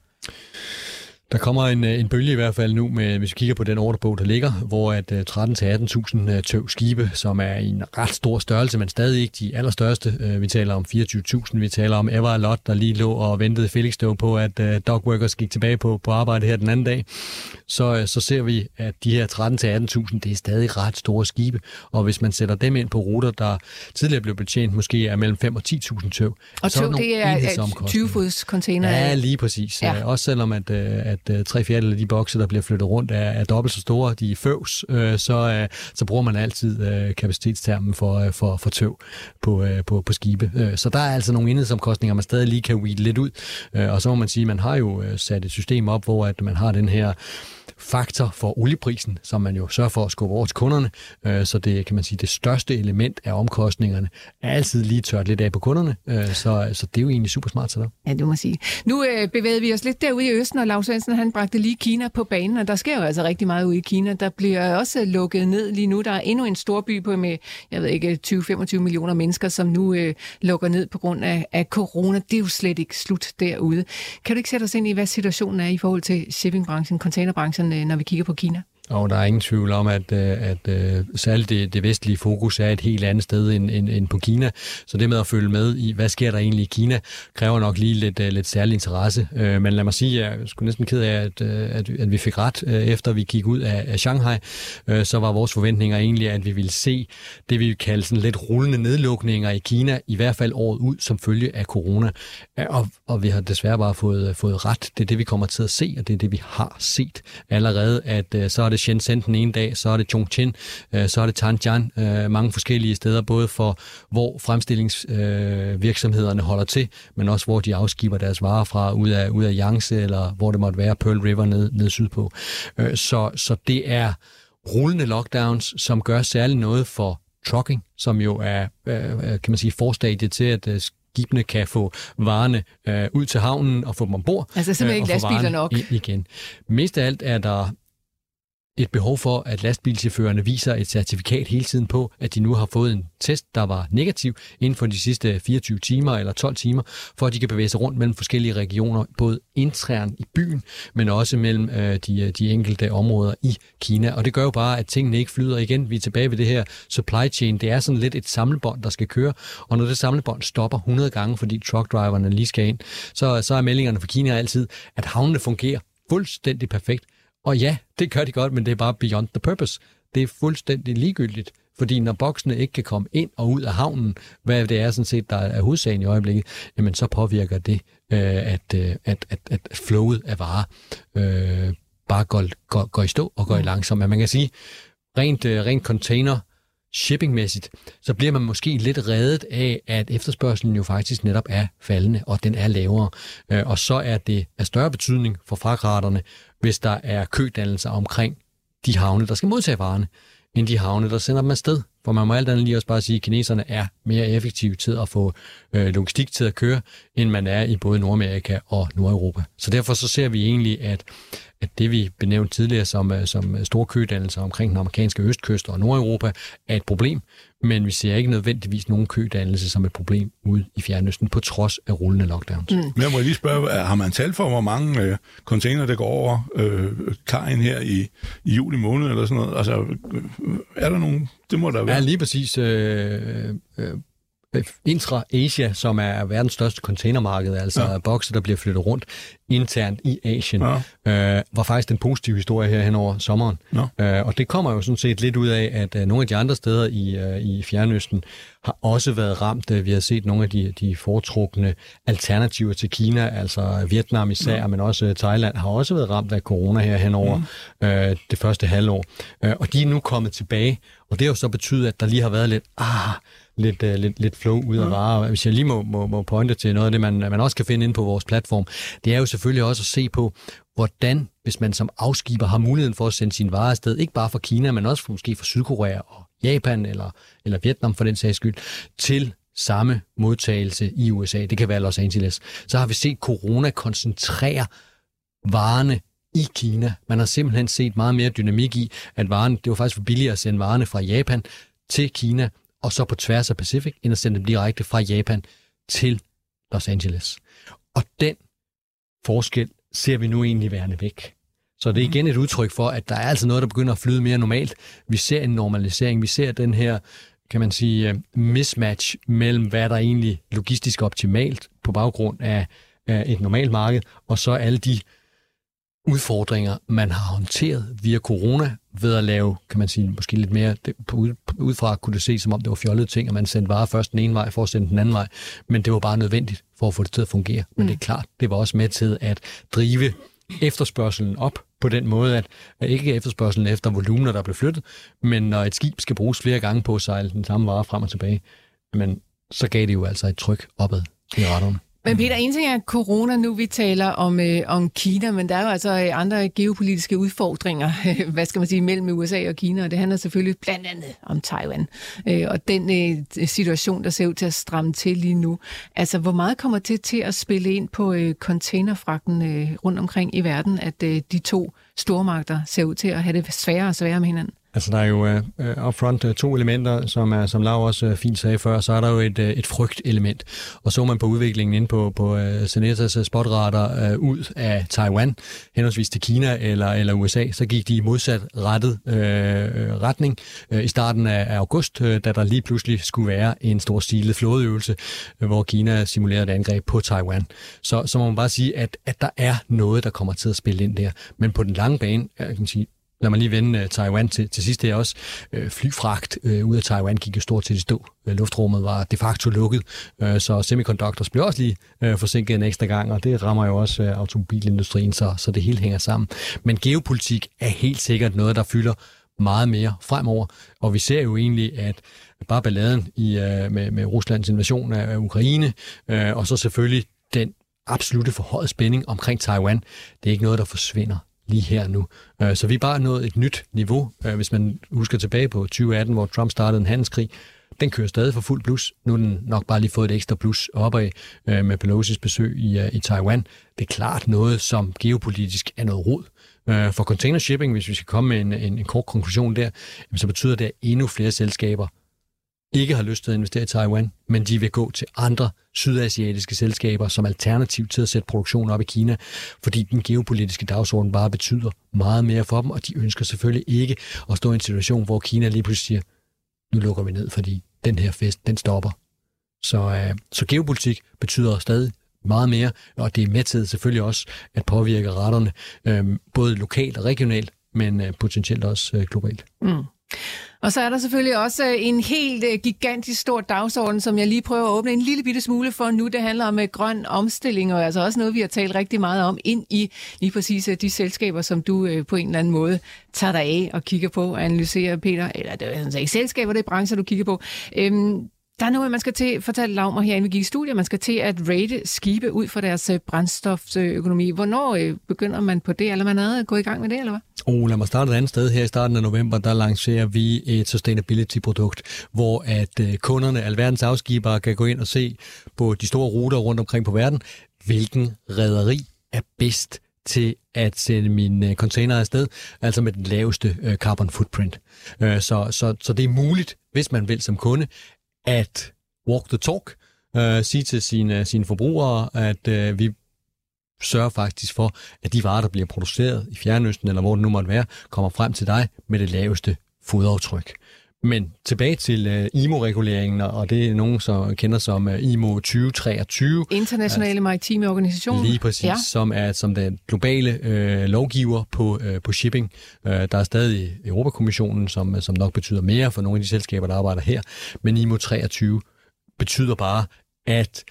Der kommer en bølge i hvert fald nu, hvis vi kigger på den ordrebog, der ligger, hvor at 13.000-18.000 tøv skibe, som er i en ret stor størrelse, men stadig ikke de allerstørste. Vi taler om 24.000, vi taler om Everlot, der lige lå og ventede Felixstowe på, at Dogworkers gik tilbage på arbejde her den anden dag. Så ser vi, at de her 13.000-18.000, det er stadig ret store skibe, og hvis man sætter dem ind på ruter, der tidligere blev betjent, måske er mellem 5 og 10.000 tøv. Og tøv, det er 20-fods container? Ja, lige præcis. Ja. Også selvom at 3/4 af de bokse, der bliver flyttet rundt, er dobbelt så store, de er føvs, så bruger man altid kapacitetstermen for tøv på skibe. Så der er altså nogle enhedsomkostninger, man stadig lige kan weede lidt ud. Og så må man sige, at man har jo sat et system op, hvor at man har den her faktor for olieprisen, som man jo sørger for at skubbe over til kunderne. Så det kan man sige, det største element af omkostningerne er altid lige tørt lidt af på kunderne. Så det er jo egentlig super smart til dig. Ja, det må sige. Nu bevæger vi os lidt derude i Østen, og Lau Svendsen, han bragte lige Kina på banen, og der sker jo altså rigtig meget ude i Kina. Der bliver også lukket ned lige nu. Der er endnu en storby på med, jeg ved ikke, 20-25 millioner mennesker, som nu lukker ned på grund af corona. Det er jo slet ikke slut derude. Kan du ikke sætte os ind i, hvad situationen er i forhold til shippingbranchen, containerbranchen, når vi kigger på Kina? Og der er ingen tvivl om, at særligt det vestlige fokus er et helt andet sted end på Kina. Så det med at følge med i, hvad sker der egentlig i Kina, kræver nok lige lidt særlig interesse. Men lad mig sige, jeg skulle næsten ked af, at vi fik ret, efter vi gik ud af Shanghai. Så var vores forventninger egentlig, at vi ville se det, vi kalder sådan lidt rullende nedlukninger i Kina, i hvert fald året ud, som følge af corona. Og vi har desværre bare fået ret. Det er det, vi kommer til at se, og det er det, vi har set allerede, at så er det Shenzhen den ene dag, så er det Chongqing, så er det Tianjin, mange forskellige steder, både for hvor fremstillingsvirksomhederne holder til, men også hvor de afskiber deres varer fra ud af Yangtze, eller hvor det måtte være Pearl River ned sydpå. Så det er rullende lockdowns, som gør særligt noget for trucking, som jo er, kan man sige, forstadiet til, at skibene kan få varerne ud til havnen og få dem ombord. Altså simpelthen ikke lastbiler nok. Igen. Mest af alt er der et behov for, at lastbilchaufførerne viser et certifikat hele tiden på, at de nu har fået en test, der var negativ inden for de sidste 24 timer eller 12 timer, for at de kan bevæge sig rundt mellem forskellige regioner, både internt i byen, men også mellem de enkelte områder i Kina. Og det gør jo bare, at tingene ikke flyder igen. Vi er tilbage ved det her supply chain. Det er sådan lidt et samlebånd, der skal køre, og når det samlebånd stopper 100 gange, fordi truckdriverne lige skal ind, så er meldingerne fra Kina altid, at havnene fungerer fuldstændig perfekt. Og ja, det gør de godt, men det er bare beyond the purpose. Det er fuldstændig ligegyldigt Fordi når boksene ikke kan komme ind og ud af havnen, hvad det er sådan set, der er hovedsagen i øjeblikket, jamen så påvirker det, at flowet af varer bare går i stå og går i langsomt. Men man kan sige, rent container shippingmæssigt, så bliver man måske lidt reddet af, at efterspørgselen jo faktisk netop er faldende, og den er lavere. Og så er det af større betydning for fragtraterne, hvis der er kødannelser omkring de havne, der skal modtage varerne, end de havne, der sender dem afsted. For man må alt andet lige også bare sige, at kineserne er mere effektive til at få logistik til at køre, end man er i både Nordamerika og Nordeuropa. Så derfor så ser vi egentlig, at det vi benævnte tidligere som store kødannelser omkring den amerikanske østkyst og Nordeuropa er et problem, men vi ser ikke nødvendigvis nogen kødannelse som et problem ude i Fjernøsten, på trods af rullende lockdowns. Men jeg må lige spørge, har man tal for, hvor mange container, der går over kajen her i juli måned eller sådan noget? Altså, er der nogen? Det må der være. Ja, lige præcis. Intra-Asia, som er verdens største containermarked, altså bokse, der bliver flyttet rundt internt i Asien, var faktisk den positive historie her hen over sommeren. Og det kommer jo sådan set lidt ud af, at nogle af de andre steder i Fjernøsten har også været ramt. Vi har set nogle af de foretrukne alternativer til Kina, altså Vietnam især, men også Thailand, har også været ramt af corona her hen over det første halvår. Og de er nu kommet tilbage, og det har jo så betydet, at der lige har været lidt flow ud af varer. Hvis jeg lige må pointe til noget af det, man også kan finde inde på vores platform, det er jo selvfølgelig også at se på, hvordan, hvis man som afskiber har muligheden for at sende sine varer afsted, ikke bare fra Kina, men også måske fra Sydkorea og Japan eller Vietnam for den sags skyld, til samme modtagelse i USA. Det kan være Los Angeles. Så har vi set corona koncentrere varerne i Kina. Man har simpelthen set meget mere dynamik i, at varerne, det var faktisk for billigere at sende varerne fra Japan til Kina, og så på tværs af Pacific, end at sende dem direkte fra Japan til Los Angeles. Og den forskel ser vi nu egentlig værende væk. Så det er igen et udtryk for, at der er altså noget, der begynder at flyde mere normalt. Vi ser en normalisering. Vi ser den her, kan man sige, mismatch mellem, hvad der egentlig logistisk optimalt på baggrund af et normalt marked, og så alle de udfordringer, man har håndteret via corona, ved at lave, kan man sige, måske lidt mere, udefra kunne det se, som om det var fjollede ting, at man sendte varer først den ene vej, for at sende den anden vej, men det var bare nødvendigt for at få det til at fungere. Men det er klart, det var også med til at drive efterspørgselen op på den måde, at ikke efterspørgselen efter volumener, der blev flyttet, men når et skib skal bruges flere gange på at sejle den samme vare frem og tilbage, men så gav det jo altså et tryk opad i retterne. Men Peter, en ting er corona nu, vi taler om Kina, men der er jo altså andre geopolitiske udfordringer, hvad skal man sige, mellem USA og Kina, og det handler selvfølgelig blandt andet om Taiwan. Og den situation, der ser ud til at stramme til lige nu. Altså, hvor meget kommer det til at spille ind på containerfragten rundt omkring i verden, at de to stormagter ser ud til at have det sværere og sværere med hinanden? Altså, der er jo upfront to elementer, som Laura også fint sagde før. Så er der jo et frygtelement. Og så man på udviklingen inde på Senetas spotrater ud af Taiwan, henholdsvis til Kina eller USA, så gik de i modsat retning i starten af august, da der lige pludselig skulle være en stor stilet flådeøvelse, hvor Kina simulerede et angreb på Taiwan. Så må man bare sige, at der er noget, der kommer til at spille ind der. Men på den lange bane, jeg kan sige, lad mig lige vende Taiwan til sidst her også. Flyfragt ud af Taiwan gik jo stort set i stå. Luftrummet var de facto lukket, så semiconductors blev også lige forsinket en ekstra gang, og det rammer jo også automobilindustrien, så det hele hænger sammen. Men geopolitik er helt sikkert noget, der fylder meget mere fremover, og vi ser jo egentlig, at bare balladen med Ruslands invasion af Ukraine, og så selvfølgelig den absolutte forhøjede spænding omkring Taiwan, det er ikke noget, der forsvinder lige her nu. Så vi er bare nået et nyt niveau. Hvis man husker tilbage på 2018, hvor Trump startede en handelskrig, den kører stadig for fuld blus. Nu er den nok bare lige fået et ekstra blus opad med Pelosi's besøg i Taiwan. Det er klart noget, som geopolitisk er noget rod. For container shipping, hvis vi skal komme med en kort konklusion der, så betyder det, at endnu flere selskaber ikke har lyst til at investere i Taiwan, men de vil gå til andre sydasiatiske selskaber som alternativ til at sætte produktion op i Kina, fordi den geopolitiske dagsorden bare betyder meget mere for dem, og de ønsker selvfølgelig ikke at stå i en situation, hvor Kina lige pludselig siger, nu lukker vi ned, fordi den her fest, den stopper. Så geopolitik betyder stadig meget mere, og det er med til selvfølgelig også at påvirke retterne, både lokalt og regionalt, men potentielt også globalt. Og så er der selvfølgelig også en helt gigantisk stor dagsorden, som jeg lige prøver at åbne en lille bitte smule for nu. Det handler om grøn omstilling, og altså også noget, vi har talt rigtig meget om ind i lige præcis de selskaber, som du på en eller anden måde tager dig af og kigger på og analyserer, Peter. Eller det er altså ikke selskaber, det er brancher, du kigger på. Der er noget, man skal til, fortalte Laumar her, inden vi gik i studiet, man skal til at rate skibe ud for deres brændstoføkonomi. Hvornår begynder man på det, eller man er gået i gang med det, eller hvad? Lad mig starte et andet sted. Her i starten af november, der lancerer vi et sustainability-produkt, hvor at kunderne, alverdens afskibere, kan gå ind og se på de store ruter rundt omkring på verden, hvilken rederi er bedst til at sende mine container afsted, altså med den laveste carbon footprint. Så det er muligt, hvis man vil som kunde, at walk the talk, sige til sine forbrugere, at vi sørger faktisk for, at de varer, der bliver produceret i Fjernøsten, eller hvor det nu måtte være, kommer frem til dig med det laveste fodaftryk. Men tilbage til IMO-reguleringen, og det er nogen, som kender som IMO 2023. Internationale maritime organisation. Lige præcis, ja. som den globale lovgiver på shipping. Der er stadig Europakommissionen, som nok betyder mere for nogle af de selskaber, der arbejder her. Men IMO 23 betyder bare, at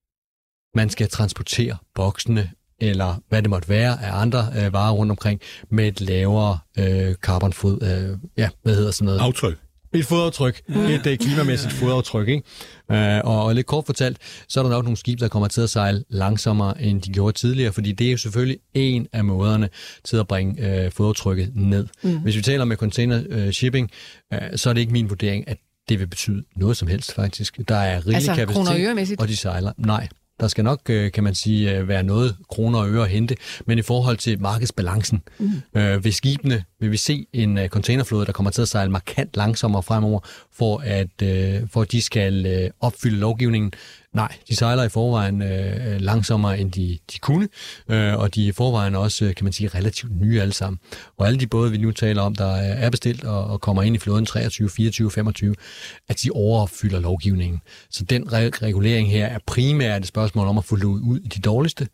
man skal transportere boksene, eller hvad det måtte være af andre varer rundt omkring, med et lavere carbonfod, hvad hedder sådan noget? Aftryk. Et fodaftryk. Et klimamæssigt fodaftryk, ikke? Og lidt kort fortalt, så er der nok nogle skibe, der kommer til at sejle langsommere, end de gjorde tidligere, fordi det er jo selvfølgelig en af måderne til at bringe fodaftrykket ned. Hvis vi taler med container shipping, så er det ikke min vurdering, at det vil betyde noget som helst, faktisk. Der er rigelig kapacitet, og de sejler. Nej. Der skal nok, kan man sige, være noget kroner og øre at hente, men i forhold til markedsbalancen, ved skibene vil vi se en containerflåde, der kommer til at sejle markant langsommere fremover, for at de skal opfylde lovgivningen. Nej, de sejler i forvejen langsommere, end de kunne, og de er i forvejen også, kan man sige, relativt nye alle sammen. Og alle de både, vi nu taler om, der er bestilt og kommer ind i flåden 23, 24, 25, at de overopfylder lovgivningen. Så den regulering her er primært et spørgsmål om at få låget ud i de dårligste,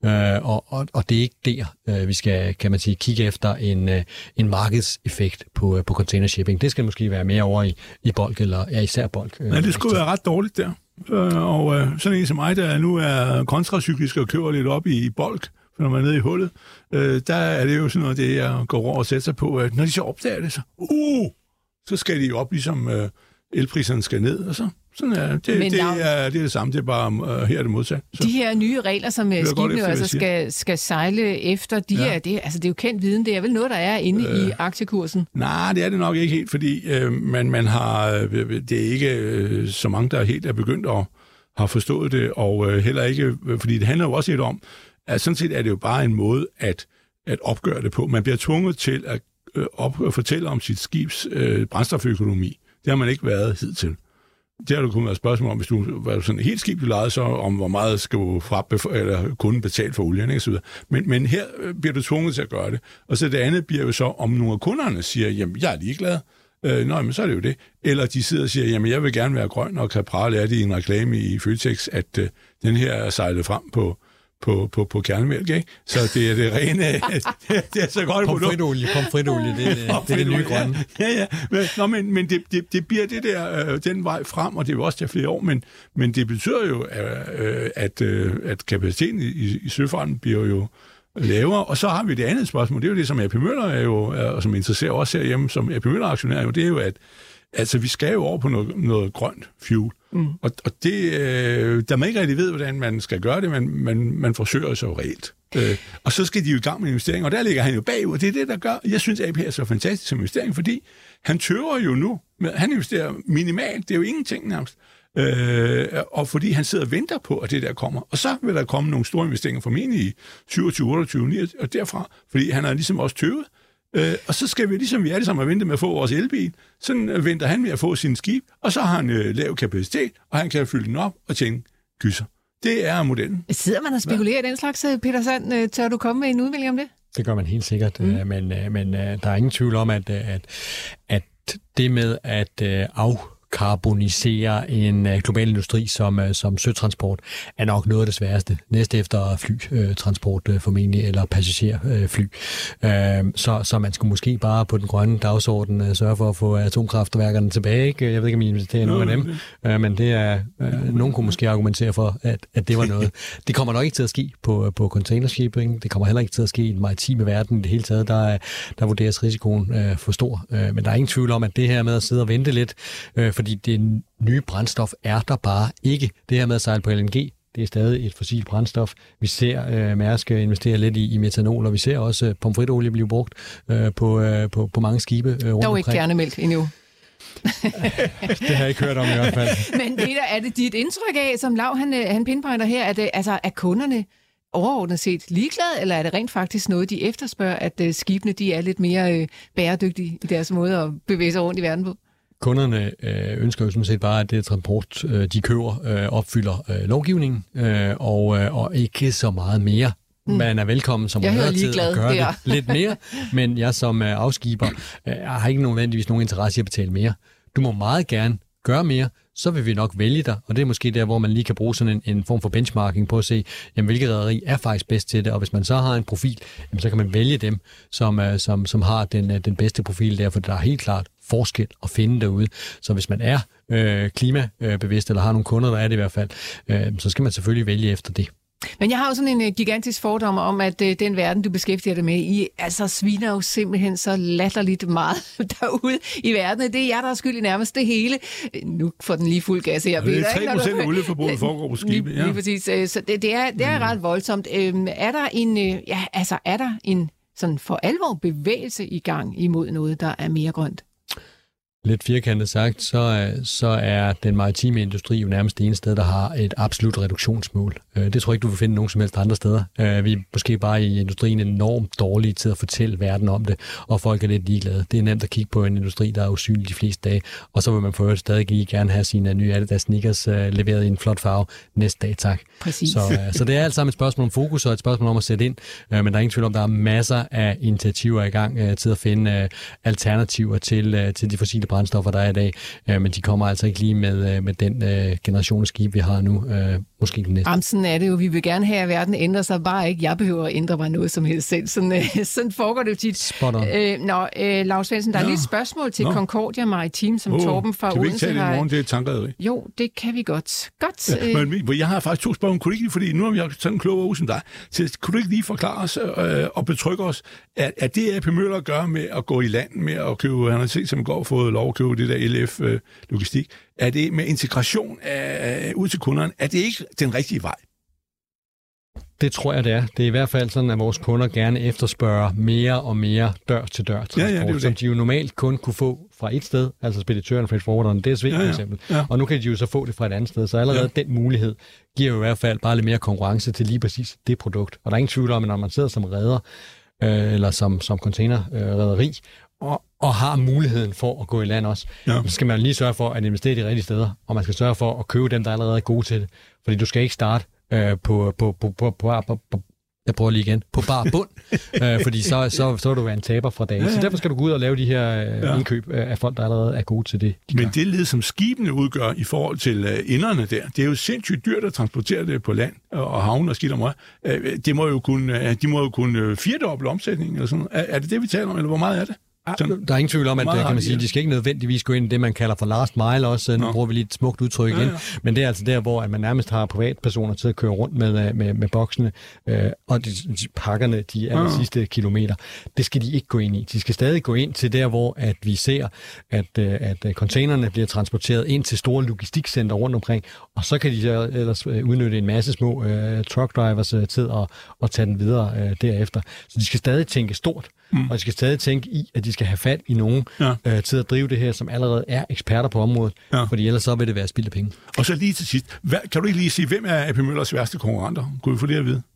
og det er ikke der, vi skal, kan man sige, kigge efter en markedseffekt på container shipping. Det skal måske være mere over i bulk, eller især bulk. Nej, det skulle være ret dårligt der. Og sådan en som mig, der nu er kontracyklisk og køber lidt op i bulk, for når man er nede i hullet, der er det jo sådan noget, det jeg går over og sætter sig på, at når de så opdager det, så skal de jo op, ligesom elpriserne skal ned, og så sådan er det. Det er det samme, det er bare her er det modsat. Så. De her nye regler, som skibene altså skal sejle efter, det er jo kendt viden, det er vel noget, der er inde i aktiekursen? Nej, det er det nok ikke helt, fordi man har, det er ikke så mange, der helt er begyndt at have forstået det, og heller ikke, fordi det handler jo også lidt om, at sådan set er det jo bare en måde at opgøre det på. Man bliver tvunget til at fortælle om sit skibs brændstoføkonomi. Det har man ikke været hidtil. Det har du kunnet være spørgsmål om, hvis du var sådan et helt skib, du lejede, så om hvor meget skal du eller kunden betale for olien, ikke? Men her bliver du tvunget til at gøre det. Og så det andet bliver jo så, om nogle af kunderne siger, jamen jeg er ligeglad, men så er det jo det. Eller de sidder og siger, jamen jeg vil gerne være grøn, og kan prale af det i en reklame i Føtex, at den her er sejlet frem på kernemælk, ikke? Så det er det rene... det er så godt pomfritolie, det er det nye grønne. Ja. Men det bliver det der, den vej frem, og det er jo også til flere år, men det betyder jo, at kapaciteten i søfarten bliver jo lavere, og så har vi det andet spørgsmål, det er jo det, som AP Møller er jo, og som interesserer os herhjemme som AP Møller-aktionær, det er jo, at altså, vi skal jo over på noget grønt fuel. Og det, der man ikke rigtig ved, hvordan man skal gøre det, men man forsøger sig jo reelt. Og så skal de jo i gang med investeringer, og der ligger han jo bagud, og det er det, der gør, jeg synes, AP er så fantastisk som investering, fordi han tøver jo nu, han investerer minimalt, det er jo ingenting nærmest, og fordi han sidder og venter på, at det der kommer. Og så vil der komme nogle store investeringer formentlig i 27, 28, 29, og derfra, fordi han har ligesom også tøvet. Og så skal vi, ligesom vi alle sammen har ventet med at få vores elbil, så venter han med at få sin skib, og så har han lav kapacitet, og han kan fylde den op og tjene gyser. Det er modellen. Sidder man og spekulerer i den slags, Peter Sand? Tør du komme med en udmelding om det? Det gør man helt sikkert, men der er ingen tvivl om, at det med at dekarbonisere en global industri som søtransport, er nok noget af det sværeste. Næste efter flytransport formentlig, eller passagerfly. Så man skulle måske bare på den grønne dagsorden sørge for at få atomkraftværkerne tilbage. Ikke? Jeg ved ikke, om I investerer nogen af dem, men det er nogen kunne måske argumentere for, at det var noget. Det kommer nok ikke til at ske på containershipping. Det kommer heller ikke til at ske i den maritime verden i det hele taget. Der vurderes risikoen for stor. Men der er ingen tvivl om, at det her med at sidde og vente lidt, fordi det nye brændstof er der bare ikke. Det her med at sejle på LNG, det er stadig et fossilt brændstof. Vi ser Mærsk investere lidt i metanol, og vi ser også pomfritolie blive brugt på mange skibe rundt omkring. Dog ikke kernemælk endnu. Det har jeg ikke hørt om i hvert fald. Men Peter, er det dit indtryk af, som Lau han pinpointer her, at er kunderne overordnet set ligeglade, eller er det rent faktisk noget, de efterspørger, at skibene de er lidt mere bæredygtige i deres måde at bevæge sig rundt i verden på? Kunderne ønsker jo sådan set bare, at det transport, de køber, opfylder lovgivningen, og ikke så meget mere. Man er velkommen som redder til at gøre det lidt mere, men jeg som afskiber har ikke nødvendigvis nogen interesse i at betale mere. Du må meget gerne gøre mere, så vil vi nok vælge dig, og det er måske der, hvor man lige kan bruge sådan en form for benchmarking på at se, jamen, hvilket rederi er faktisk bedst til det, og hvis man så har en profil, jamen, så kan man vælge dem, som har den bedste profil der, for der er helt klart forskel at finde derude. Så hvis man er klimabevidst, eller har nogle kunder, der er det i hvert fald, så skal man selvfølgelig vælge efter det. Men jeg har jo sådan en gigantisk fordom om, at den verden, du beskæftiger dig med, I altså sviner jo simpelthen så latterligt meget derude i verden. Det er jer, der er skyld i nærmest det hele. Nu får den lige fuld gas her. Det er 3% af olieforbruget foregår på skibet. Lige præcis. Så det er ret voldsomt. Er der en sådan for alvor bevægelse i gang imod noget, der er mere grønt? Lidt firkantet sagt, så er den maritime industri jo nærmest det ene sted, der har et absolut reduktionsmål. Det tror jeg ikke, du vil finde nogen som helst andre steder. Vi er måske bare i industrien enormt dårlige til at fortælle verden om det, og folk er lidt ligeglade. Det er nemt at kigge på en industri, der er usynlig de fleste dage, og så vil man for øvrigt stadig lige gerne have sine nye Adidas sneakers leveret i en flot farve næste dag, tak. Præcis. Så det er alt sammen et spørgsmål om fokus og et spørgsmål om at sætte ind, men der er ingen tvivl om, der er masser af initiativer i gang til at finde alternativer til de fossile brændstoffer, der er i dag, men de kommer altså ikke lige med den generation af skib, vi har nu, måske den næste. Sådan er det jo. Vi vil gerne have, at verden ændrer sig, bare ikke. Jeg behøver at ændre mig noget som helst selv. Sådan foregår det jo tit. Spot on. Lars Svendsen, der er lige et spørgsmål til Concordia Maritime, som Torben fra Odense har. Kan vi ikke tage det i morgen? Det er et tankrederi. Jo, det kan vi godt. Men jeg har faktisk 2 spørgsmål. Kunne du ikke lige, fordi nu har vi sådan en klog uge som dig, så kunne du ikke lige forklare os og betrygge os, at det AP Møller gør med at gå i land med at købe, han har set, som i går fået lov at købe det der LF-logistik, er det med integration ud til kunderne, er det ikke den rigtige vej? Det tror jeg, det er. Det er i hvert fald sådan, at vores kunder gerne efterspørger mere og mere dør-til-dør transport, som de jo normalt kun kunne få fra et sted, altså speditøren, freight forwarderen, DSV for eksempel. Ja. Og nu kan de jo så få det fra et andet sted, så allerede den mulighed giver jo i hvert fald bare lidt mere konkurrence til lige præcis det produkt. Og der er ingen tvivl om, at når man sidder som redder, eller som containerrederi, og har muligheden for at gå i land også, så skal man lige sørge for at investere de rigtige steder, og man skal sørge for at købe dem, der allerede er gode til det. Fordi du skal ikke starte jeg prøver lige igen, på bar bund, fordi så vil du være en taber fra dagen. Så derfor skal du gå ud og lave de her indkøb af folk, der allerede er gode til det. Men det led, som skibene udgør i forhold til inderne der, det er jo sindssygt dyrt at transportere det på land og havne og skidt og møg. De må jo kunne firedoble omsætningen eller sådan. Er det det, vi taler om, eller hvor meget er det? Der er ingen tvivl om, at kan man sige, de skal ikke nødvendigvis gå ind i det, man kalder for last mile også. Nu bruger vi lige et smukt udtryk igen. Men det er altså der, hvor at man nærmest har privatpersoner til at køre rundt med boksene, og de pakkerne de aller sidste kilometer. Det skal de ikke gå ind i. De skal stadig gå ind til der, hvor at vi ser, at containerne bliver transporteret ind til store logistikcenter rundt omkring, og så kan de ellers udnytte en masse små truck drivers til at tage den videre derefter. Så de skal stadig tænke stort. Og de skal stadig tænke i, at de skal have fat i nogen til at drive det her, som allerede er eksperter på området, fordi ellers så vil det være spild af penge. Og så lige til sidst, kan du ikke lige sige, hvem er AP Møllers værste konkurrenter? Kunne vi få det at vide?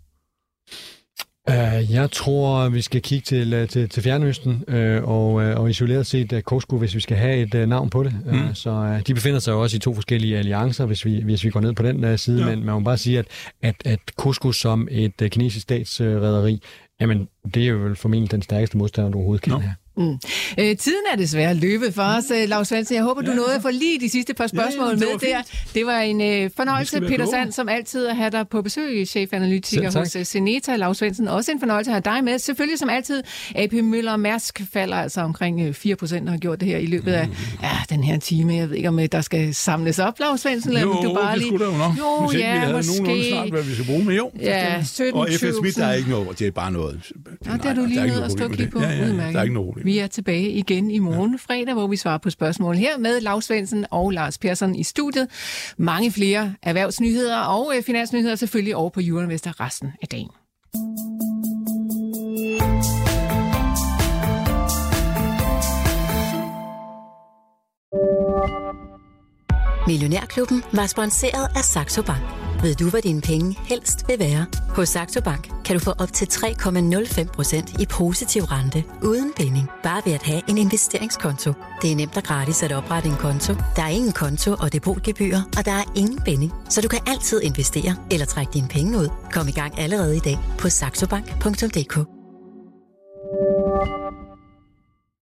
Jeg tror, vi skal kigge til Fjernøsten og isoleret set COSCO, hvis vi skal have et navn på det. Så de befinder sig jo også i 2 forskellige alliancer, hvis vi går ned på den side, men man må bare sige, at COSCO som et kinesisk statsrederi, jamen, det er jo formentlig den stærkeste modstander, du overhovedet kan have. Tiden er desværre løbet for os, Lars Svendsen. Jeg håber, du nåede at få lige de sidste par spørgsmål med der. Det var en fornøjelse, Peter Sand, som altid at have dig på besøg, chefanalytiker hos Zeneta. Lars Svendsen, også en fornøjelse at have dig med. Selvfølgelig som altid, AP Møller og Mærsk falder altså omkring 4% har gjort det her i løbet af den her time. Jeg ved ikke, om der skal samles op, Lars Svendsen. Jo, det skulle der jo nok. Hvis ikke vi havde nogenlunde snart, hvad vi skal bruge med. Jo, ja, 17.000. Og FS Smith, der er ikke noget. Det er bare noget. Det har du lige ned og stå kigge på. Der er ikke noget. Vi er tilbage igen i morgen fredag, hvor vi svarer på spørgsmål her med Lars Svendsen og Lars Persson i studiet. Mange flere erhvervsnyheder og finansnyheder selvfølgelig over på Euroinvestor resten af dagen. Millionærklubben var sponsoreret af Saxo Bank. Ved du, hvad dine penge helst vil være? Hos Saxo Bank kan du få op til 3,05% i positiv rente uden binding. Bare ved at have en investeringskonto. Det er nemt og gratis at oprette en konto. Der er ingen konto- og depotgebyrer, og der er ingen binding. Så du kan altid investere eller trække dine penge ud. Kom i gang allerede i dag på saxobank.dk.